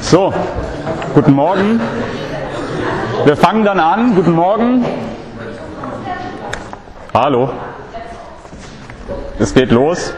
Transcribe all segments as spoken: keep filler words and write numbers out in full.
So, guten Morgen. Wir fangen dann an. Guten Morgen. Hallo. Es geht los.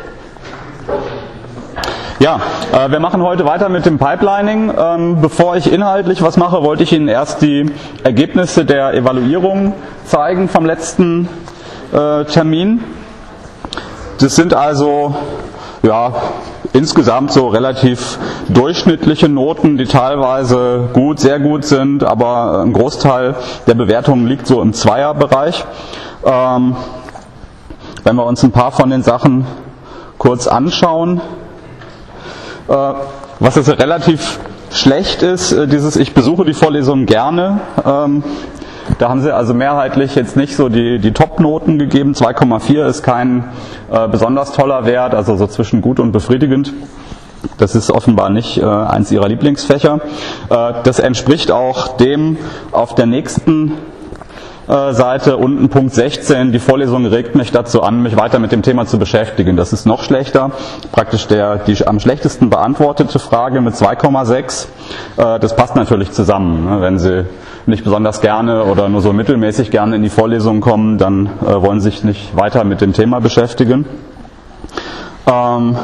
Ja, äh, wir machen heute weiter mit dem Pipelining. Ähm, bevor ich inhaltlich was mache, wollte ich Ihnen erst die Ergebnisse der Evaluierung zeigen vom letzten äh, Termin. Das sind also ja insgesamt so relativ durchschnittliche Noten, die teilweise gut, sehr gut sind, aber ein Großteil der Bewertungen liegt so im Zweierbereich. Ähm, wenn wir uns ein paar von den Sachen kurz anschauen. Äh, was jetzt relativ schlecht ist, äh, dieses ich besuche die Vorlesung gerne. Ähm, da haben sie also mehrheitlich jetzt nicht so die, die Top-Noten gegeben. zwei Komma vier ist kein äh, besonders toller Wert, also so zwischen gut und befriedigend. Das ist offenbar nicht äh, eins ihrer Lieblingsfächer. Äh, das entspricht auch dem auf der nächsten äh, Seite unten Punkt sechzehn. Die Vorlesung regt mich dazu an, mich weiter mit dem Thema zu beschäftigen. Das ist noch schlechter. Praktisch der die am schlechtesten beantwortete Frage mit zwei Komma sechs. Äh, das passt natürlich zusammen. Ne? Wenn Sie nicht besonders gerne oder nur so mittelmäßig gerne in die Vorlesung kommen, dann äh, wollen Sie sich nicht weiter mit dem Thema beschäftigen. Ähm,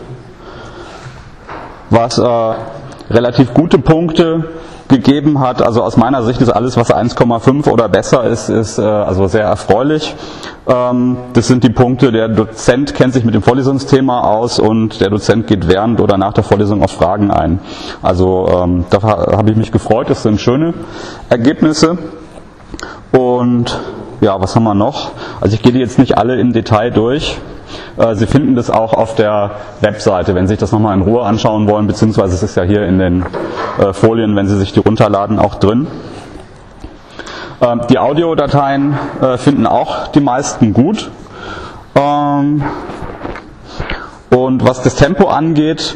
was äh, relativ gute Punkte gegeben hat, also aus meiner Sicht ist alles, was eins Komma fünf oder besser ist, ist äh, also sehr erfreulich. Ähm, das sind die Punkte, der Dozent kennt sich mit dem Vorlesungsthema aus und der Dozent geht während oder nach der Vorlesung auf Fragen ein. Also ähm, da habe ich mich gefreut, das sind schöne Ergebnisse. Und ja, was haben wir noch? Also ich gehe die jetzt nicht alle im Detail durch. Sie finden das auch auf der Webseite, wenn Sie sich das nochmal in Ruhe anschauen wollen, beziehungsweise es ist ja hier in den Folien, wenn Sie sich die runterladen, auch drin. Die Audiodateien finden auch die meisten gut. Und was das Tempo angeht,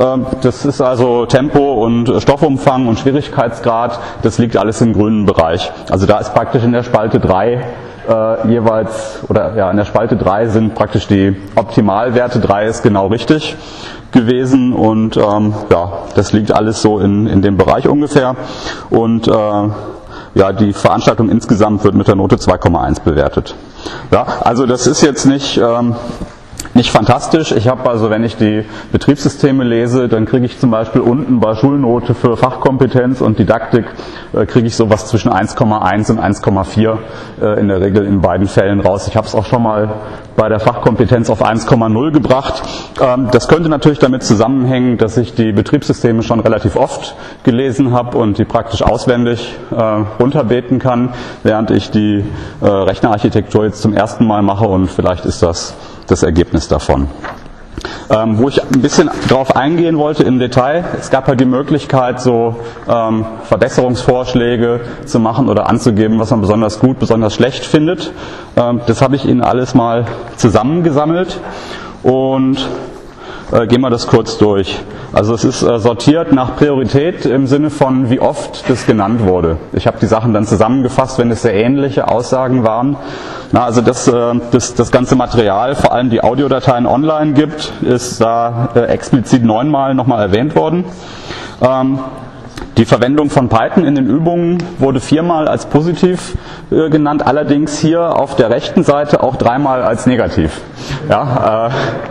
das ist also Tempo und Stoffumfang und Schwierigkeitsgrad, das liegt alles im grünen Bereich. Also da ist praktisch in der Spalte drei Äh, jeweils, oder ja, in der Spalte drei sind praktisch die Optimalwerte, drei ist genau richtig gewesen und ähm, ja, das liegt alles so in, in dem Bereich ungefähr und äh, ja, die Veranstaltung insgesamt wird mit der Note zwei Komma eins bewertet. Ja, also das ist jetzt nicht ähm, Nicht fantastisch. Ich habe also, wenn ich die Betriebssysteme lese, dann kriege ich zum Beispiel unten bei Schulnote für Fachkompetenz und Didaktik äh, kriege ich sowas zwischen eins Komma eins und eins Komma vier äh, in der Regel in beiden Fällen raus. Ich habe es auch schon mal bei der Fachkompetenz auf eins Komma null gebracht. Ähm, das könnte natürlich damit zusammenhängen, dass ich die Betriebssysteme schon relativ oft gelesen habe und die praktisch auswendig äh, runterbeten kann, während ich die äh, Rechnerarchitektur jetzt zum ersten Mal mache und vielleicht ist das das Ergebnis davon. Ähm, wo ich ein bisschen drauf eingehen wollte im Detail, es gab halt die Möglichkeit, so ähm, Verbesserungsvorschläge zu machen oder anzugeben, was man besonders gut, besonders schlecht findet. Ähm, das habe ich Ihnen alles mal zusammengesammelt und äh, gehen wir das kurz durch. Also es ist äh, sortiert nach Priorität im Sinne von, wie oft das genannt wurde. Ich habe die Sachen dann zusammengefasst, wenn es sehr ähnliche Aussagen waren. Na, also dass äh, das, das ganze Material, vor allem die Audiodateien online gibt, ist da äh, explizit neunmal nochmal erwähnt worden. Ähm, Die Verwendung von Python in den Übungen wurde viermal als positiv äh, genannt, allerdings hier auf der rechten Seite auch dreimal als negativ. Ja, äh,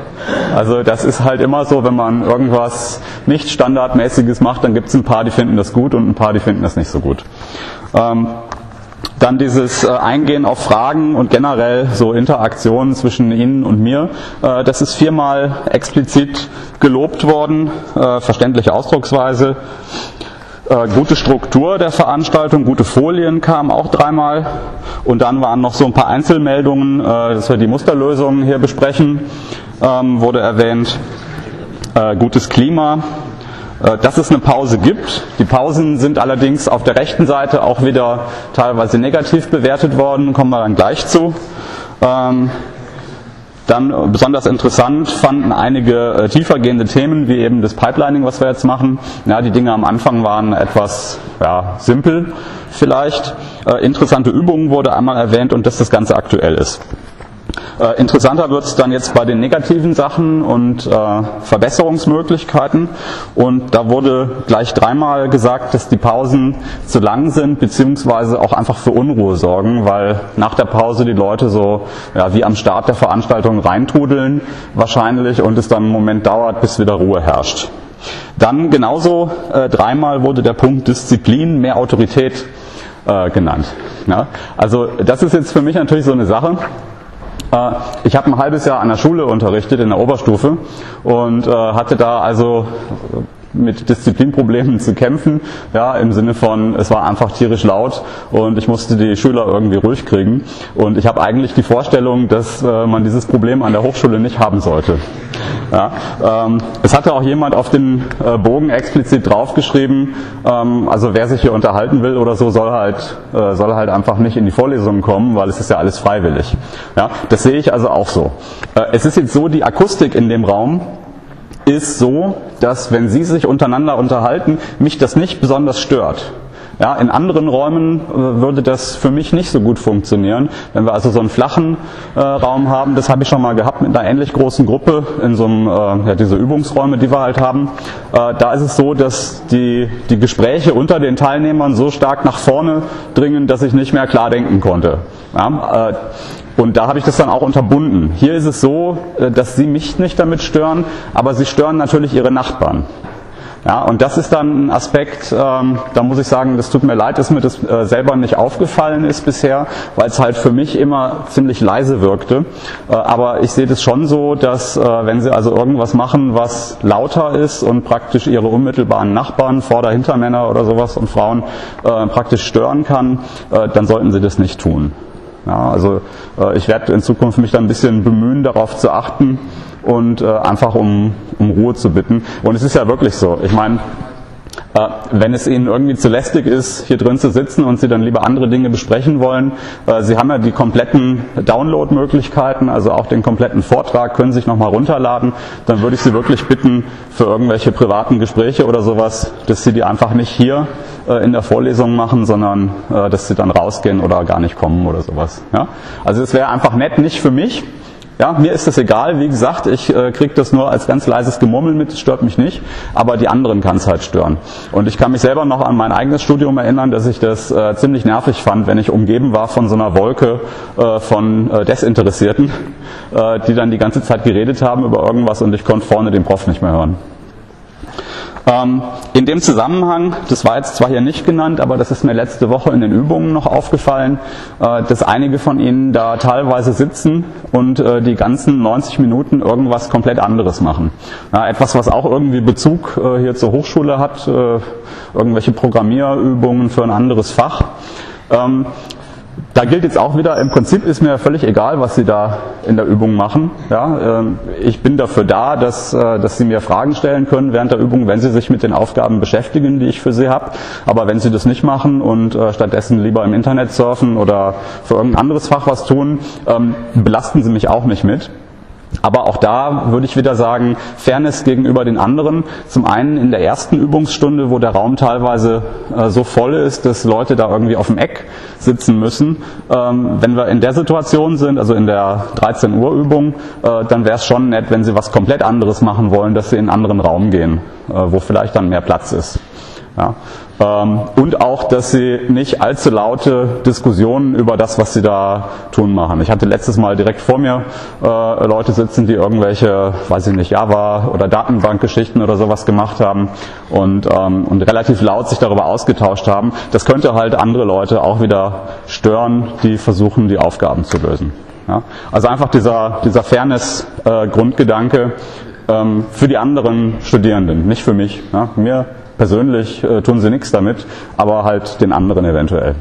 also das ist halt immer so, wenn man irgendwas nicht Standardmäßiges macht, dann gibt es ein paar, die finden das gut und ein paar, die finden das nicht so gut. Ähm, Dann dieses äh, Eingehen auf Fragen und generell so Interaktionen zwischen Ihnen und mir, äh, das ist viermal explizit gelobt worden, äh, verständliche Ausdrucksweise. Äh, gute Struktur der Veranstaltung, gute Folien kamen auch dreimal und dann waren noch so ein paar Einzelmeldungen, äh, dass wir die Musterlösungen hier besprechen, ähm, wurde erwähnt. Äh, gutes Klima. Dass es eine Pause gibt. Die Pausen sind allerdings auf der rechten Seite auch wieder teilweise negativ bewertet worden, kommen wir dann gleich zu. Ähm, dann besonders interessant fanden einige äh, tiefergehende Themen, wie eben das Pipelining, was wir jetzt machen. Ja, die Dinge am Anfang waren etwas ja, simpel vielleicht. Äh, interessante Übungen wurde einmal erwähnt und dass das Ganze aktuell ist. Äh, interessanter wird es dann jetzt bei den negativen Sachen und äh, Verbesserungsmöglichkeiten. Und da wurde gleich dreimal gesagt, dass die Pausen zu lang sind, beziehungsweise auch einfach für Unruhe sorgen, weil nach der Pause die Leute so ja, wie am Start der Veranstaltung reintrudeln wahrscheinlich und es dann einen Moment dauert, bis wieder Ruhe herrscht. Dann genauso äh, dreimal wurde der Punkt Disziplin, mehr Autorität äh, genannt. Ja? Also das ist jetzt für mich natürlich so eine Sache. Äh, ich habe ein halbes Jahr an der Schule unterrichtet, in der Oberstufe, und äh, hatte da also mit Disziplinproblemen zu kämpfen, ja, im Sinne von, es war einfach tierisch laut und ich musste die Schüler irgendwie ruhig kriegen. Und ich habe eigentlich die Vorstellung, dass äh, man dieses Problem an der Hochschule nicht haben sollte. Ja, ähm, es hatte auch jemand auf den äh, Bogen explizit draufgeschrieben, ähm, also wer sich hier unterhalten will oder so, soll halt, äh, soll halt einfach nicht in die Vorlesungen kommen, weil es ist ja alles freiwillig. Ja, das sehe ich also auch so. Äh, es ist jetzt so, die Akustik in dem Raum ist so, dass wenn Sie sich untereinander unterhalten, mich das nicht besonders stört. Ja, in anderen Räumen äh, würde das für mich nicht so gut funktionieren. Wenn wir also so einen flachen äh, Raum haben, das habe ich schon mal gehabt mit einer ähnlich großen Gruppe, in so einem, äh, ja, diese Übungsräume, die wir halt haben, äh, da ist es so, dass die, die Gespräche unter den Teilnehmern so stark nach vorne dringen, dass ich nicht mehr klar denken konnte. Ja, äh, Und da habe ich das dann auch unterbunden. Hier ist es so, dass Sie mich nicht damit stören, aber Sie stören natürlich Ihre Nachbarn. Ja, und das ist dann ein Aspekt, ähm, da muss ich sagen, das tut mir leid, dass mir das äh, selber nicht aufgefallen ist bisher, weil es halt für mich immer ziemlich leise wirkte. Äh, aber ich sehe das schon so, dass äh, wenn Sie also irgendwas machen, was lauter ist und praktisch Ihre unmittelbaren Nachbarn, Vorder-, Hintermänner oder sowas und Frauen äh, praktisch stören kann, äh, dann sollten Sie das nicht tun. Ja, also äh, ich werde in Zukunft mich da ein bisschen bemühen, darauf zu achten und äh, einfach um, um Ruhe zu bitten. Und es ist ja wirklich so, ich meine, äh, wenn es Ihnen irgendwie zu lästig ist, hier drin zu sitzen und Sie dann lieber andere Dinge besprechen wollen, äh, Sie haben ja die kompletten Download-Möglichkeiten, also auch den kompletten Vortrag können Sie sich nochmal runterladen, dann würde ich Sie wirklich bitten, für irgendwelche privaten Gespräche oder sowas, dass Sie die einfach nicht hier äh, in der Vorlesung machen, sondern äh, dass Sie dann rausgehen oder gar nicht kommen oder sowas. Ja? Also es wäre einfach nett, nicht für mich. Ja, mir ist das egal, wie gesagt, ich äh, kriege das nur als ganz leises Gemurmel mit, das stört mich nicht, aber die anderen kann es halt stören. Und ich kann mich selber noch an mein eigenes Studium erinnern, dass ich das äh, ziemlich nervig fand, wenn ich umgeben war von so einer Wolke äh, von äh, Desinteressierten, äh, die dann die ganze Zeit geredet haben über irgendwas und ich konnte vorne den Prof nicht mehr hören. Ähm, in dem Zusammenhang, das war jetzt zwar hier nicht genannt, aber das ist mir letzte Woche in den Übungen noch aufgefallen, äh, dass einige von Ihnen da teilweise sitzen und äh, die ganzen neunzig Minuten irgendwas komplett anderes machen. Ja, etwas, was auch irgendwie Bezug äh, hier zur Hochschule hat, äh, irgendwelche Programmierübungen für ein anderes Fach. Ähm, Da gilt jetzt auch wieder, im Prinzip ist mir völlig egal, was Sie da in der Übung machen. Ja, äh, ich bin dafür da, dass, äh, dass Sie mir Fragen stellen können während der Übung, wenn Sie sich mit den Aufgaben beschäftigen, die ich für Sie habe. Aber wenn Sie das nicht machen und äh, stattdessen lieber im Internet surfen oder für irgendein anderes Fach was tun, ähm, belasten Sie mich auch nicht mit. Aber auch da würde ich wieder sagen, Fairness gegenüber den anderen. Zum einen in der ersten Übungsstunde, wo der Raum teilweise äh, so voll ist, dass Leute da irgendwie auf dem Eck sitzen müssen. Ähm, wenn wir in der Situation sind, also in der dreizehn Uhr Übung, äh, dann wäre es schon nett, wenn Sie was komplett anderes machen wollen, dass Sie in einen anderen Raum gehen, äh, wo vielleicht dann mehr Platz ist. Ja. Ähm, und auch, dass Sie nicht allzu laute Diskussionen über das, was Sie da tun, machen. Ich hatte letztes Mal direkt vor mir äh, Leute sitzen, die irgendwelche, weiß ich nicht, Java oder Datenbankgeschichten oder sowas gemacht haben und, ähm, und relativ laut sich darüber ausgetauscht haben. Das könnte halt andere Leute auch wieder stören, die versuchen, die Aufgaben zu lösen. Ja. Also einfach dieser, dieser Fairness-Grundgedanke äh, ähm, für die anderen Studierenden, nicht für mich. Ja. Mir persönlich äh, tun sie nichts damit, aber halt den anderen eventuell.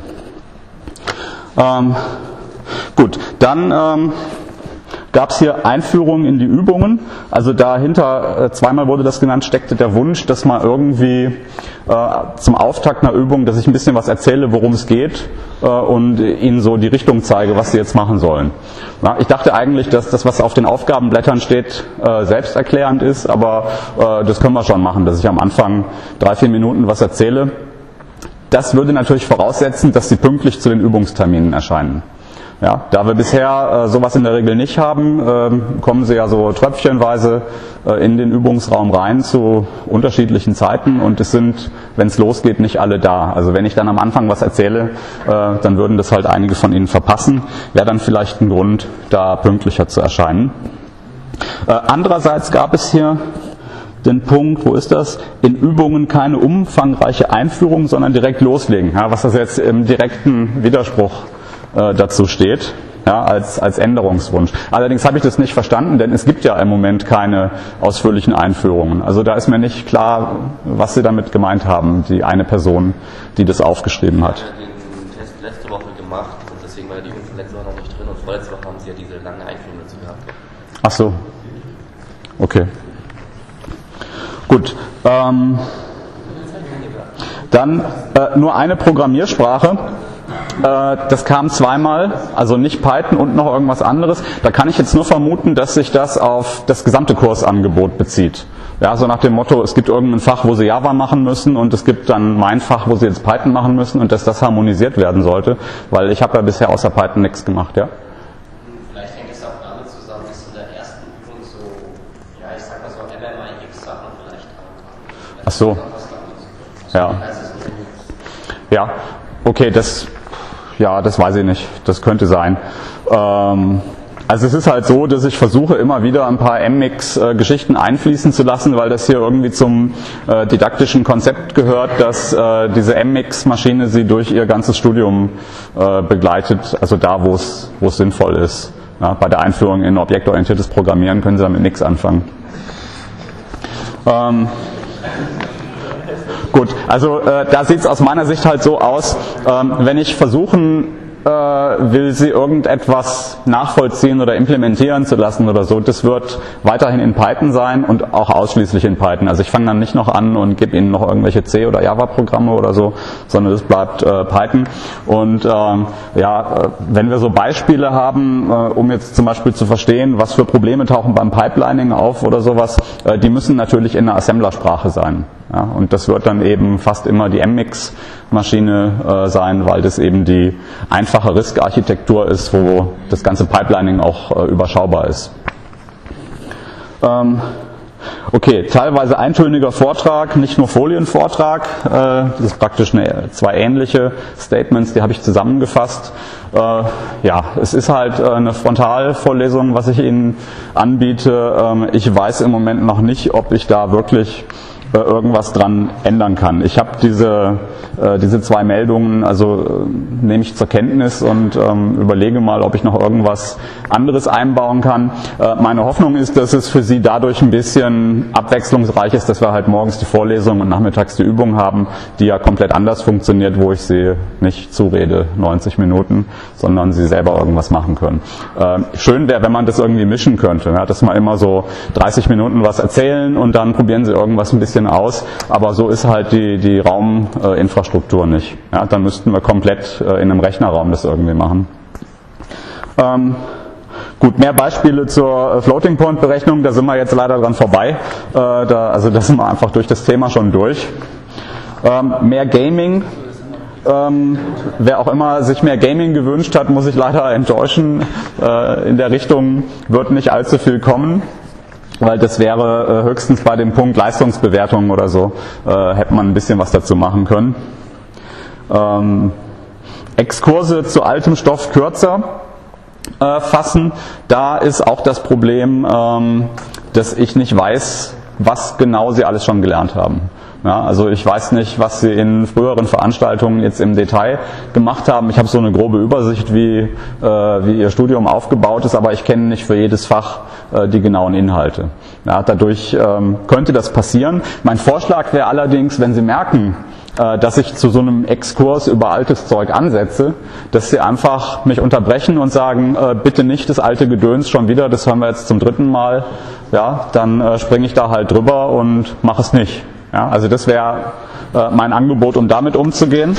Ähm, gut, dann ähm, gab es hier Einführungen in die Übungen. Also dahinter, äh, zweimal wurde das genannt, steckte der Wunsch, dass man irgendwie äh, zum Auftakt einer Übung, dass ich ein bisschen was erzähle, worum es geht äh, und ihnen so die Richtung zeige, was sie jetzt machen sollen. Ja, ich dachte eigentlich, dass das, was auf den Aufgabenblättern steht, äh, selbsterklärend ist, aber äh, das können wir schon machen, dass ich am Anfang drei, vier Minuten was erzähle. Das würde natürlich voraussetzen, dass sie pünktlich zu den Übungsterminen erscheinen. Ja, da wir bisher äh, sowas in der Regel nicht haben, äh, kommen sie ja so tröpfchenweise äh, in den Übungsraum rein zu unterschiedlichen Zeiten und es sind, wenn es losgeht, nicht alle da. Also wenn ich dann am Anfang was erzähle, äh, dann würden das halt einige von Ihnen verpassen. Wäre dann vielleicht ein Grund, da pünktlicher zu erscheinen. Äh, andererseits gab es hier den Punkt, wo ist das? In Übungen keine umfangreiche Einführung, sondern direkt loslegen. Ja, was das jetzt im direkten Widerspruch dazu steht, ja, als, als Änderungswunsch. Allerdings habe ich das nicht verstanden, denn es gibt ja im Moment keine ausführlichen Einführungen. Also da ist mir nicht klar, was Sie damit gemeint haben, die eine Person, die das aufgeschrieben hat. Ich habe den Test letzte Woche gemacht und deswegen war die Info letzte Woche noch nicht drin und vorletzte Woche haben Sie ja diese lange Einführung dazu gehabt. Ach so. Okay. Gut. Ähm, dann äh, nur eine Programmiersprache. Das kam zweimal, also nicht Python und noch irgendwas anderes. Da kann ich jetzt nur vermuten, dass sich das auf das gesamte Kursangebot bezieht. Ja, so nach dem Motto, es gibt irgendein Fach, wo Sie Java machen müssen und es gibt dann mein Fach, wo Sie jetzt Python machen müssen und dass das harmonisiert werden sollte, weil ich habe ja bisher außer Python nichts gemacht, ja. Vielleicht hängt es auch damit zusammen, dass in der ersten Übung so, ja, ich sag mal so M M I X-Sachen vielleicht haben. Ach so. Ja. Ja, okay, das... Ja, das weiß ich nicht. Das könnte sein. Ähm, also es ist halt so, dass ich versuche immer wieder ein paar M X-Geschichten einfließen zu lassen, weil das hier irgendwie zum äh, didaktischen Konzept gehört, dass äh, diese M X-Maschine sie durch ihr ganzes Studium äh, begleitet, also da, wo es wo es sinnvoll ist. Ja, bei der Einführung in objektorientiertes Programmieren können Sie damit nichts anfangen. Ähm, Gut, also äh, da sieht es aus meiner Sicht halt so aus, ähm, wenn ich versuchen äh, will, Sie irgendetwas nachvollziehen oder implementieren zu lassen oder so, das wird weiterhin in Python sein und auch ausschließlich in Python. Also ich fange dann nicht noch an und gebe Ihnen noch irgendwelche C- oder Java-Programme oder so, sondern das bleibt äh, Python. Und ähm, ja, äh, wenn wir so Beispiele haben, äh, um jetzt zum Beispiel zu verstehen, was für Probleme tauchen beim Pipelining auf oder sowas, äh, die müssen natürlich in einer Assemblersprache sein. Ja, und das wird dann eben fast immer die M X-Maschine äh, sein, weil das eben die einfache RISC-Architektur ist, wo das ganze Pipelining auch äh, überschaubar ist. Ähm, okay, teilweise eintöniger Vortrag, nicht nur Folienvortrag. Äh, das ist praktisch eine, zwei ähnliche Statements, die habe ich zusammengefasst. Äh, ja, es ist halt äh, eine Frontalvorlesung, was ich Ihnen anbiete. Ähm, ich weiß im Moment noch nicht, ob ich da wirklich irgendwas dran ändern kann. Ich habe diese, äh, diese zwei Meldungen, also äh, nehme ich zur Kenntnis und ähm, überlege mal, ob ich noch irgendwas anderes einbauen kann. Äh, meine Hoffnung ist, dass es für Sie dadurch ein bisschen abwechslungsreich ist, dass wir halt morgens die Vorlesung und nachmittags die Übung haben, die ja komplett anders funktioniert, wo ich Sie nicht zurede, neunzig Minuten, sondern Sie selber irgendwas machen können. Äh, schön wäre, wenn man das irgendwie mischen könnte, ja, dass man immer so dreißig Minuten was erzählen und dann probieren Sie irgendwas ein bisschen aus, aber so ist halt die, die Rauminfrastruktur äh, nicht. Ja, dann müssten wir komplett äh, in einem Rechnerraum das irgendwie machen. Ähm, gut, mehr Beispiele zur äh, Floating-Point-Berechnung, da sind wir jetzt leider dran vorbei. Äh, da, also da sind wir einfach durch das Thema schon durch. Ähm, mehr Gaming. Ähm, wer auch immer sich mehr Gaming gewünscht hat, muss ich leider enttäuschen. Äh, in der Richtung wird nicht allzu viel kommen. Weil das wäre äh, höchstens bei dem Punkt Leistungsbewertung oder so, äh, hätte man ein bisschen was dazu machen können. Ähm, Exkurse zu altem Stoff kürzer äh, fassen. Da ist auch das Problem, ähm, dass ich nicht weiß, was genau Sie alles schon gelernt haben. Ja, also ich weiß nicht, was Sie in früheren Veranstaltungen jetzt im Detail gemacht haben. Ich habe so eine grobe Übersicht, wie, äh, wie Ihr Studium aufgebaut ist, aber ich kenne nicht für jedes Fach äh, die genauen Inhalte. Ja, dadurch ähm, könnte das passieren. Mein Vorschlag wäre allerdings, wenn Sie merken, äh, dass ich zu so einem Exkurs über altes Zeug ansetze, dass Sie einfach mich unterbrechen und sagen, äh, bitte nicht das alte Gedöns schon wieder, das hören wir jetzt zum dritten Mal. Ja, dann äh, springe ich da halt drüber und mache es nicht. Ja, also das wäre äh, mein Angebot, um damit umzugehen.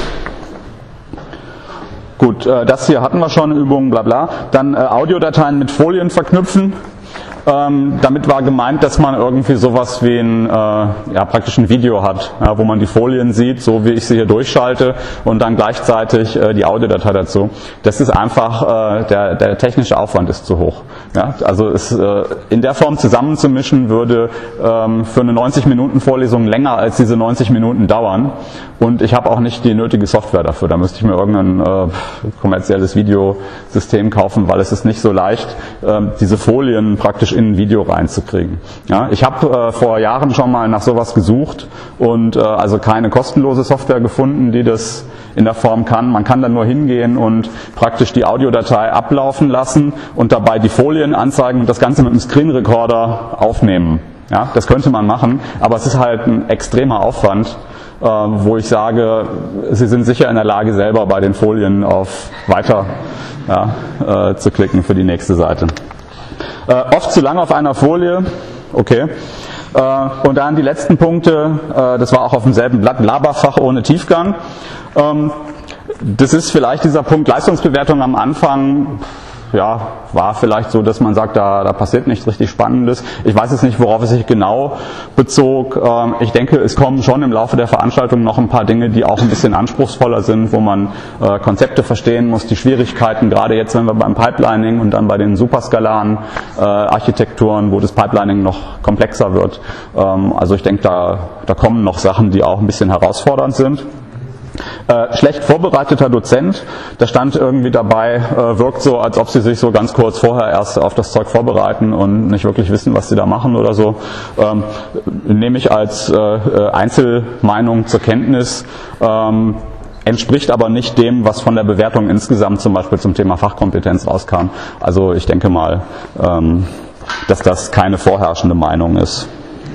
Gut, äh, das hier hatten wir schon, Übungen, bla bla. Dann äh, Audiodateien mit Folien verknüpfen. Ähm, damit war gemeint, dass man irgendwie sowas wie ein, äh, ja, praktisch ein Video hat, ja, wo man die Folien sieht, so wie ich sie hier durchschalte und dann gleichzeitig äh, die Audiodatei dazu. Das ist einfach, äh, der, der technische Aufwand ist zu hoch. Ja? Also es äh, in der Form zusammenzumischen würde ähm, für eine neunzig Minuten Vorlesung länger als diese neunzig Minuten dauern. Und ich habe auch nicht die nötige Software dafür. Da müsste ich mir irgendein äh, kommerzielles Videosystem kaufen, weil es ist nicht so leicht, äh, diese Folien praktisch in ein Video reinzukriegen. Ja, ich habe äh, vor Jahren schon mal nach sowas gesucht und äh, also keine kostenlose Software gefunden, die das in der Form kann. Man kann dann nur hingehen und praktisch die Audiodatei ablaufen lassen und dabei die Folien anzeigen und das Ganze mit einem Screenrecorder aufnehmen. Ja, das könnte man machen, aber es ist halt ein extremer Aufwand, äh, wo ich sage, Sie sind sicher in der Lage, selber bei den Folien auf Weiter ja, äh, zu klicken für die nächste Seite. Äh, oft zu lange auf einer Folie, okay. Äh, und dann die letzten Punkte, äh, das war auch auf demselben Blatt, Laberfach ohne Tiefgang. Ähm, das ist vielleicht dieser Punkt Leistungsbewertung am Anfang, ja, war vielleicht so, dass man sagt, da, da passiert nichts richtig Spannendes. Ich weiß jetzt nicht, worauf es sich genau bezog. Ähm, ich denke, es kommen schon im Laufe der Veranstaltung noch ein paar Dinge, die auch ein bisschen anspruchsvoller sind, wo man äh, Konzepte verstehen muss, die Schwierigkeiten, gerade jetzt, wenn wir beim Pipelining und dann bei den superskalaren äh, Architekturen, wo das Pipelining noch komplexer wird. Ähm, also ich denke, da, da kommen noch Sachen, die auch ein bisschen herausfordernd sind. Äh, schlecht vorbereiteter Dozent, da stand irgendwie dabei, äh, wirkt so, als ob sie sich so ganz kurz vorher erst auf das Zeug vorbereiten und nicht wirklich wissen, was sie da machen oder so. Ähm, nehme ich als äh, Einzelmeinung zur Kenntnis, ähm, entspricht aber nicht dem, was von der Bewertung insgesamt zum Beispiel zum Thema Fachkompetenz rauskam. Also ich denke mal, ähm, dass das keine vorherrschende Meinung ist.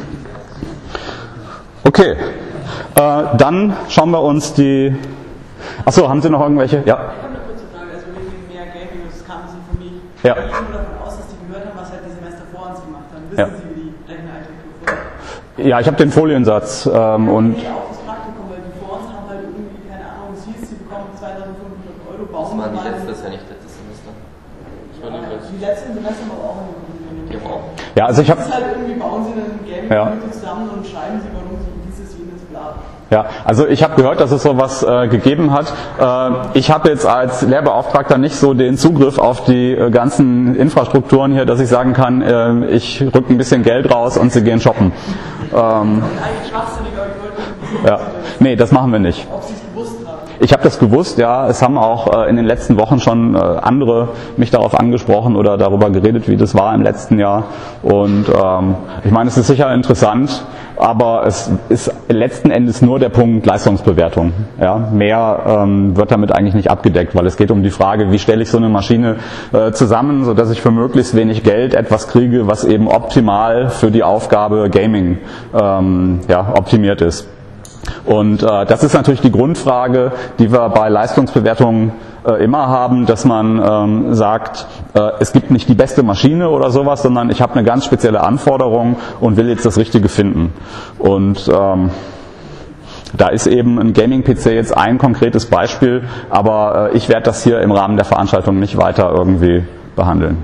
Okay. Äh, dann schauen wir uns die... Achso, haben Sie noch irgendwelche? Ja. Ich habe eine kurze Frage. Also wegen mehr Gaming, das kannten Sie von mir. Ja. Ich gehe nur davon aus, dass Sie gehört haben, was halt die Semester vor uns gemacht haben. Wissen Ja. Sie, wie die Rechenarchitektur vorher? Ja, ich habe den Foliensatz ähm, und... Nee, auch das Praktikum, weil die vor uns haben halt irgendwie, keine Ahnung, es hieß, sie bekommen zweitausendfünfhundert Euro, Das bauen waren die mal- letztes Jahr, nicht letztes Semester. Das war die Ja, letzte. die letzten Semester haben wir auch in Die haben auch. Ja, also ich habe... Das ist halt irgendwie, bauen Sie einen Gaming Ja. zusammen und schreiben Sie, warum Sie dieses, jenes, bla. Ja, also ich habe gehört, dass es sowas äh, gegeben hat. Äh, ich habe jetzt als Lehrbeauftragter nicht so den Zugriff auf die äh, ganzen Infrastrukturen hier, dass ich sagen kann, äh, ich rücke ein bisschen Geld raus und Sie gehen shoppen. Ähm, Eigentlich schwachsinnig, aber ich wollte ja, nee, das machen wir nicht. ob Sie es gewusst haben. Ich habe das gewusst, ja. Es haben auch äh, in den letzten Wochen schon äh, andere mich darauf angesprochen oder darüber geredet, wie das war im letzten Jahr. Und ähm, ich meine, es ist sicher interessant, aber es ist letzten Endes nur der Punkt Leistungsbewertung. Ja. Mehr ähm, wird damit eigentlich nicht abgedeckt, weil es geht um die Frage, wie stelle ich so eine Maschine äh, zusammen, sodass ich für möglichst wenig Geld etwas kriege, was eben optimal für die Aufgabe Gaming ähm, ja, optimiert ist. Und äh, das ist natürlich die Grundfrage, die wir bei Leistungsbewertungen äh, immer haben, dass man ähm, sagt, äh, es gibt nicht die beste Maschine oder sowas, sondern ich habe eine ganz spezielle Anforderung und will jetzt das Richtige finden. Und ähm, da ist eben ein Gaming-P C jetzt ein konkretes Beispiel, aber äh, ich werde das hier im Rahmen der Veranstaltung nicht weiter irgendwie behandeln.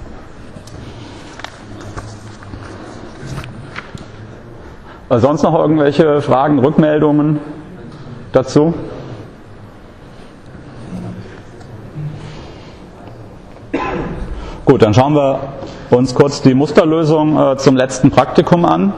Sonst noch irgendwelche Fragen, Rückmeldungen dazu? Gut, dann schauen wir uns kurz die Musterlösung äh, zum letzten Praktikum an.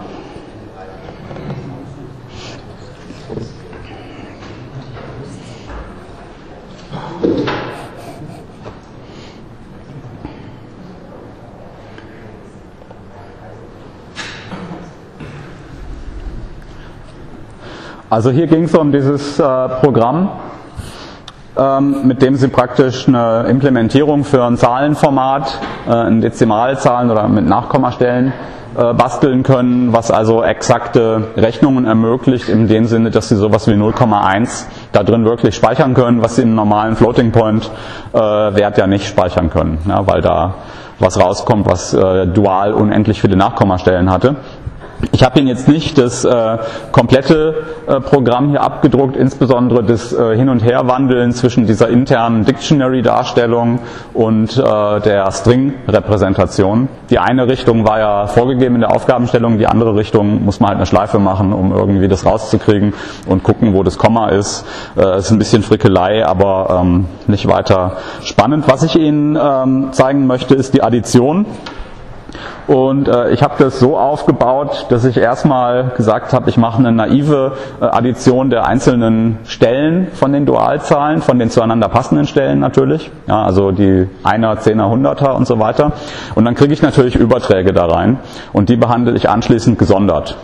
Also hier ging es um dieses äh, Programm, ähm, mit dem Sie praktisch eine Implementierung für ein Zahlenformat, äh, in Dezimalzahlen oder mit Nachkommastellen äh, basteln können, was also exakte Rechnungen ermöglicht, in dem Sinne, dass Sie sowas wie null Komma eins da drin wirklich speichern können, was Sie im normalen Floating Point äh, Wert ja nicht speichern können, ja, weil da was rauskommt, was äh, dual unendlich viele Nachkommastellen hatte. Ich habe Ihnen jetzt nicht das äh, komplette äh, Programm hier abgedruckt, insbesondere das äh, Hin- und Herwandeln zwischen dieser internen Dictionary-Darstellung und äh, der String-Repräsentation. Die eine Richtung war ja vorgegeben in der Aufgabenstellung, die andere Richtung muss man halt eine Schleife machen, um irgendwie das rauszukriegen und gucken, wo das Komma ist. Äh, ist ein bisschen Frickelei, aber ähm, nicht weiter spannend. Was ich Ihnen ähm, zeigen möchte, ist die Addition. Und äh, ich habe das so aufgebaut, dass ich erstmal gesagt habe, ich mache eine naive äh, Addition der einzelnen Stellen von den Dualzahlen, von den zueinander passenden Stellen natürlich, ja, also die Einer, Zehner, Hunderter und so weiter. Und dann kriege ich natürlich Überträge da rein und die behandle ich anschließend gesondert.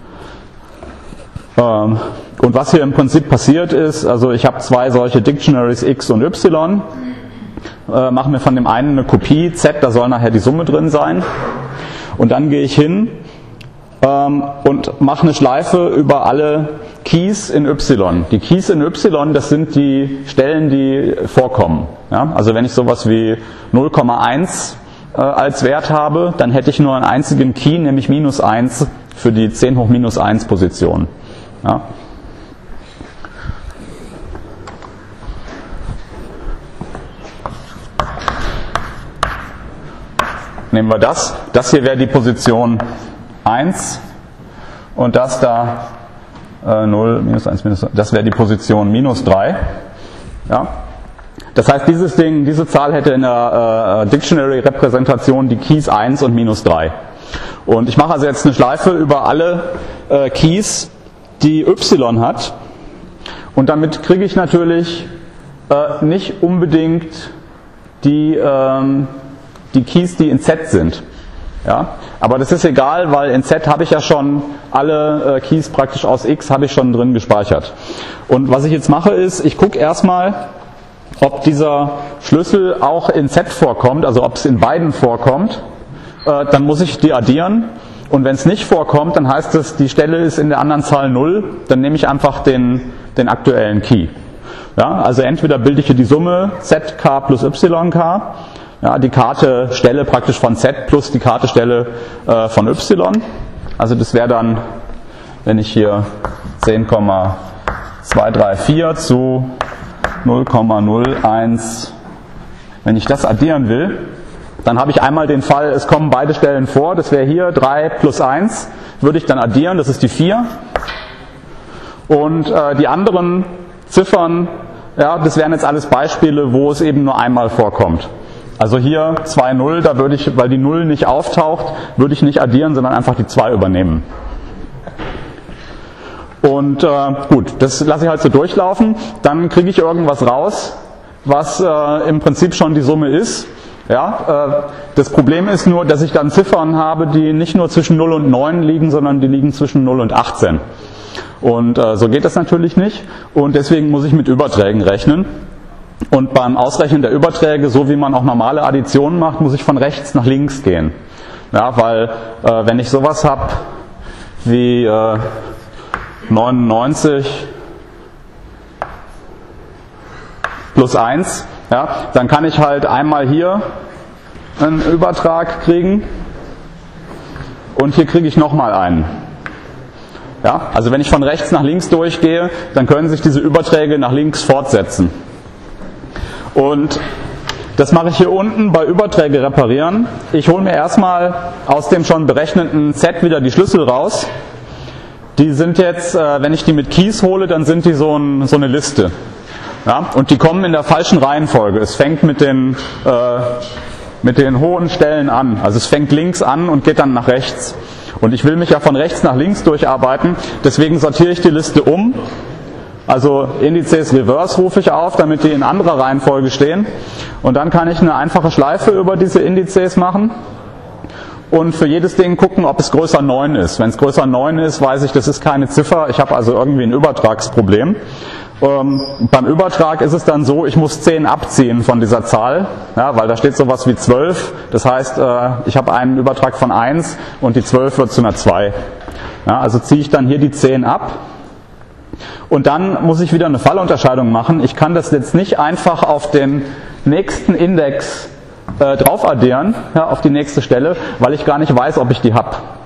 Ähm, und was hier im Prinzip passiert ist, also ich habe zwei solche Dictionaries X und Y. Äh, mache mir von dem einen eine Kopie, Z, da soll nachher die Summe drin sein. Und dann gehe ich hin ähm, und mache eine Schleife über alle Keys in Y. Die Keys in Y, das sind die Stellen, die vorkommen. Ja? Also wenn ich sowas wie null Komma eins äh, als Wert habe, dann hätte ich nur einen einzigen Key, nämlich minus eins für die zehn hoch minus eins Position. Ja? Nehmen wir das. Das hier wäre die Position eins und das da äh, null, minus eins, minus eins, das wäre die Position minus drei. Ja. Das heißt, dieses Ding, diese Zahl hätte in der äh, Dictionary-Repräsentation die Keys eins und minus drei. Und ich mache also jetzt eine Schleife über alle äh, Keys, die Y hat. Und damit kriege ich natürlich äh, nicht unbedingt die ähm, die Keys, die in Z sind. Ja? Aber das ist egal, weil in Z habe ich ja schon alle äh, Keys praktisch aus X habe ich schon drin gespeichert. Und was ich jetzt mache ist, ich gucke erstmal, ob dieser Schlüssel auch in Z vorkommt, also ob es in beiden vorkommt. Äh, dann muss ich die addieren. Und wenn es nicht vorkommt, dann heißt es, die Stelle ist in der anderen Zahl null. Dann nehme ich einfach den, den aktuellen Key. Ja? Also entweder bilde ich hier die Summe Z K plus Y K. Ja, die Karte Stelle praktisch von Z plus die Karte Stelle äh, von Y. Also das wäre dann, wenn ich hier zehn Komma zwei drei vier zu null Komma null eins, wenn ich das addieren will, dann habe ich einmal den Fall, es kommen beide Stellen vor, das wäre hier drei plus eins, würde ich dann addieren, das ist die vier. Und äh, die anderen Ziffern, ja, das wären jetzt alles Beispiele, wo es eben nur einmal vorkommt. Also hier zwei null, da würde ich, weil die null nicht auftaucht, würde ich nicht addieren, sondern einfach die zwei übernehmen. Und äh, gut, das lasse ich halt so durchlaufen. Dann kriege ich irgendwas raus, was äh, im Prinzip schon die Summe ist. Ja, äh, das Problem ist nur, dass ich dann Ziffern habe, die nicht nur zwischen null und neun liegen, sondern die liegen zwischen null und achtzehn. Und äh, so geht das natürlich nicht. Und deswegen muss ich mit Überträgen rechnen. Und beim Ausrechnen der Überträge, so wie man auch normale Additionen macht, muss ich von rechts nach links gehen. Ja, weil äh, wenn ich sowas habe wie äh, neunundneunzig plus eins, ja, dann kann ich halt einmal hier einen Übertrag kriegen und hier kriege ich nochmal einen. Ja, also wenn ich von rechts nach links durchgehe, dann können sich diese Überträge nach links fortsetzen. Und das mache ich hier unten bei Überträge reparieren. Ich hole mir erstmal aus dem schon berechneten Z wieder die Schlüssel raus. Die sind jetzt, wenn ich die mit Keys hole, dann sind die so, ein, so eine Liste. Ja, und die kommen in der falschen Reihenfolge. Es fängt mit den, äh, mit den hohen Stellen an. Also es fängt links an und geht dann nach rechts. Und ich will mich ja von rechts nach links durcharbeiten. Deswegen sortiere ich die Liste um. Also Indizes Reverse rufe ich auf, damit die in anderer Reihenfolge stehen. Und dann kann ich eine einfache Schleife über diese Indizes machen und für jedes Ding gucken, ob es größer neun ist. Wenn es größer neun ist, weiß ich, das ist keine Ziffer. Ich habe also irgendwie ein Übertragsproblem. Ähm, beim Übertrag ist es dann so, ich muss zehn abziehen von dieser Zahl, ja, weil da steht sowas wie zwölf. Das heißt, äh, ich habe einen Übertrag von eins und die zwölf wird zu einer zwei. Ja, also ziehe ich dann hier die zehn ab. Und dann muss ich wieder eine Fallunterscheidung machen. Ich kann das jetzt nicht einfach auf den nächsten Index äh, drauf addieren, ja, auf die nächste Stelle, weil ich gar nicht weiß, ob ich die habe.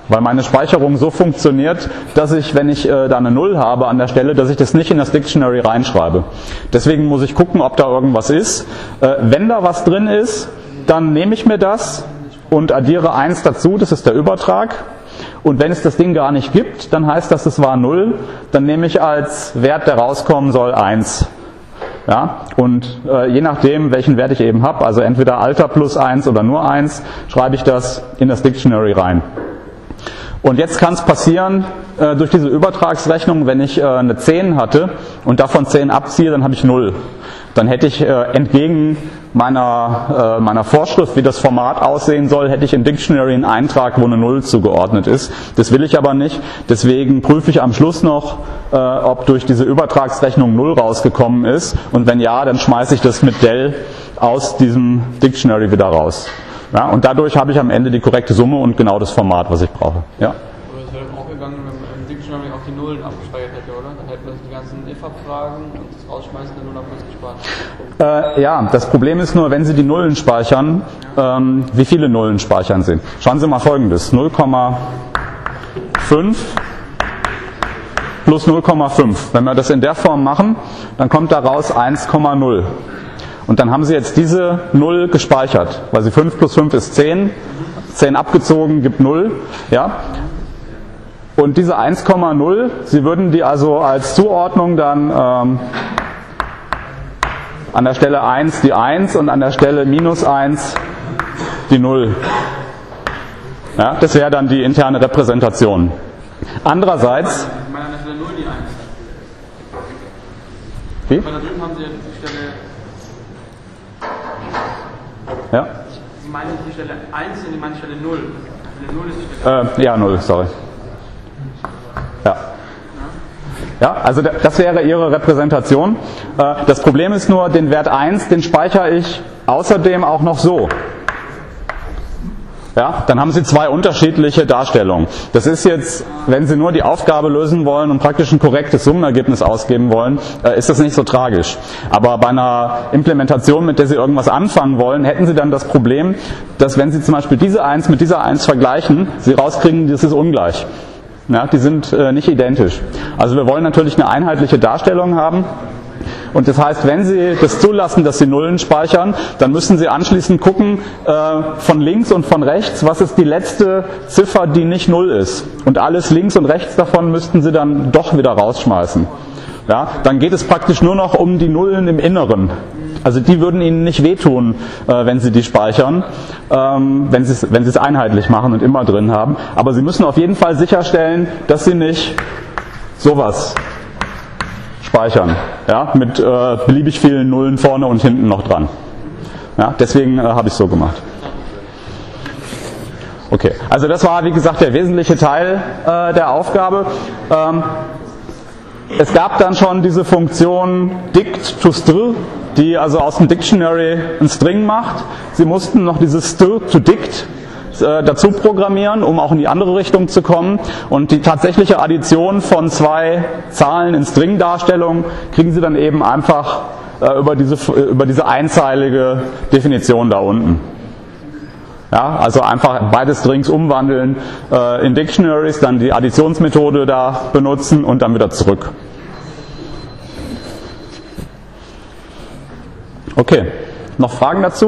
weil meine Speicherung so funktioniert, dass ich, wenn ich äh, da eine Null habe an der Stelle, dass ich das nicht in das Dictionary reinschreibe. Deswegen muss ich gucken, ob da irgendwas ist. Äh, wenn da was drin ist, dann nehme ich mir das und addiere eins dazu, das ist der Übertrag. Und wenn es das Ding gar nicht gibt, dann heißt das, es war null, dann nehme ich als Wert, der rauskommen soll, eins. Ja, und äh, je nachdem, welchen Wert ich eben habe, also entweder Alter plus eins oder nur eins, schreibe ich das in das Dictionary rein. Und jetzt kann es passieren, äh, durch diese Übertragsrechnung, wenn ich äh, eine zehn hatte und davon zehn abziehe, dann habe ich null. Dann hätte ich äh, entgegen meiner, äh, meiner Vorschrift, wie das Format aussehen soll, hätte ich im Dictionary einen Eintrag, wo eine null zugeordnet ist. Das will ich aber nicht. Deswegen prüfe ich am Schluss noch, äh, ob durch diese Übertragsrechnung null rausgekommen ist. Und wenn ja, dann schmeiße ich das mit del aus diesem Dictionary wieder raus. Ja, und dadurch habe ich am Ende die korrekte Summe und genau das Format, was ich brauche. Ja? Aber es wäre auch gegangen, wenn man im Dictionary auch die Nullen abgespeichert hätte, oder? Dann hätten wir die ganzen if-Abfragen und das Rausschmeißen der Null am Plus gespart. Äh, ja, das Problem ist nur, wenn Sie die Nullen speichern, ähm, wie viele Nullen speichern Sie? Schauen Sie mal Folgendes. null Komma fünf plus null Komma fünf. Wenn wir das in der Form machen, dann kommt daraus eins Komma null. Und dann haben Sie jetzt diese null gespeichert, weil Sie fünf plus fünf ist zehn, zehn abgezogen gibt null. Ja? Und diese eins Komma null, Sie würden die also als Zuordnung dann ähm, an der Stelle eins die eins und an der Stelle minus eins die null. Ja? Das wäre dann die interne Repräsentation. Andererseits... Ich meine an der Stelle null die eins. Wie? Weil da drüben haben Sie ja die Stelle... Ja? Sie meinen die Stelle eins und die meinen die Stelle null. Die null ist die Stelle Äh, ja, null, sorry. Ja. Ja, also das wäre Ihre Repräsentation. Das Problem ist nur, den Wert eins, den speichere ich außerdem auch noch so. Ja, dann haben Sie zwei unterschiedliche Darstellungen. Das ist jetzt, wenn Sie nur die Aufgabe lösen wollen und praktisch ein korrektes Summenergebnis ausgeben wollen, ist das nicht so tragisch. Aber bei einer Implementation, mit der Sie irgendwas anfangen wollen, hätten Sie dann das Problem, dass wenn Sie zum Beispiel diese eins mit dieser eins vergleichen, Sie rauskriegen, das ist ungleich. Ja, die sind äh, nicht identisch. Also wir wollen natürlich eine einheitliche Darstellung haben. Und das heißt, wenn Sie das zulassen, dass Sie Nullen speichern, dann müssen Sie anschließend gucken, äh, von links und von rechts, was ist die letzte Ziffer, die nicht Null ist. Und alles links und rechts davon müssten Sie dann doch wieder rausschmeißen. Ja, dann geht es praktisch nur noch um die Nullen im Inneren. Also die würden Ihnen nicht wehtun, äh, wenn Sie die speichern, ähm, wenn Sie es wenn Sie es einheitlich machen und immer drin haben. Aber Sie müssen auf jeden Fall sicherstellen, dass Sie nicht sowas speichern, ja, mit äh, beliebig vielen Nullen vorne und hinten noch dran. Ja, deswegen äh, habe ich es so gemacht. Okay, also das war wie gesagt der wesentliche Teil äh, der Aufgabe. Ähm, es gab dann schon diese Funktion dict to str, die also aus dem Dictionary ein String macht. Sie mussten noch dieses str to dict äh, dazu programmieren, um auch in die andere Richtung zu kommen. Und die tatsächliche Addition von zwei Zahlen in String-Darstellung kriegen Sie dann eben einfach äh, über diese, über diese einzeilige Definition da unten. Ja, also einfach beide Strings umwandeln äh, in Dictionaries, dann die Additionsmethode da benutzen und dann wieder zurück. Okay, noch Fragen dazu?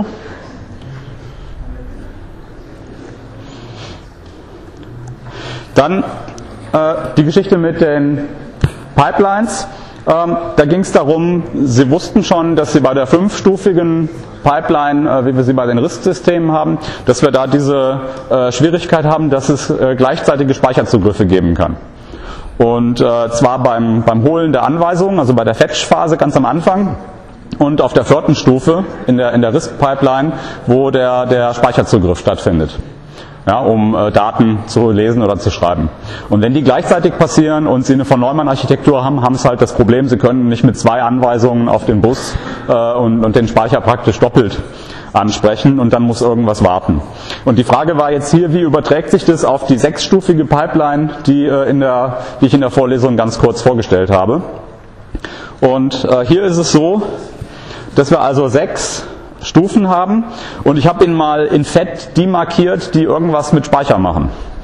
Dann äh, die Geschichte mit den Pipelines. Ähm, da ging es darum, Sie wussten schon, dass Sie bei der fünfstufigen Pipeline, äh, wie wir sie bei den RISC-Systemen haben, dass wir da diese äh, Schwierigkeit haben, dass es äh, gleichzeitige Speicherzugriffe geben kann. Und äh, zwar beim, beim Holen der Anweisungen, also bei der Fetch-Phase ganz am Anfang und auf der vierten Stufe in der, in der RISC-Pipeline, wo der, der Speicherzugriff stattfindet. Ja, um äh, Daten zu lesen oder zu schreiben. Und wenn die gleichzeitig passieren und Sie eine von Neumann-Architektur haben, haben Sie halt das Problem, Sie können nicht mit zwei Anweisungen auf den Bus äh, und, und den Speicher praktisch doppelt ansprechen und dann muss irgendwas warten. Und die Frage war jetzt hier, wie überträgt sich das auf die sechsstufige Pipeline, die, äh, in der, die ich in der Vorlesung ganz kurz vorgestellt habe. Und äh, hier ist es so, dass wir also sechs Stufen haben und ich habe Ihnen mal in Fett die markiert, die irgendwas mit Speicher machen.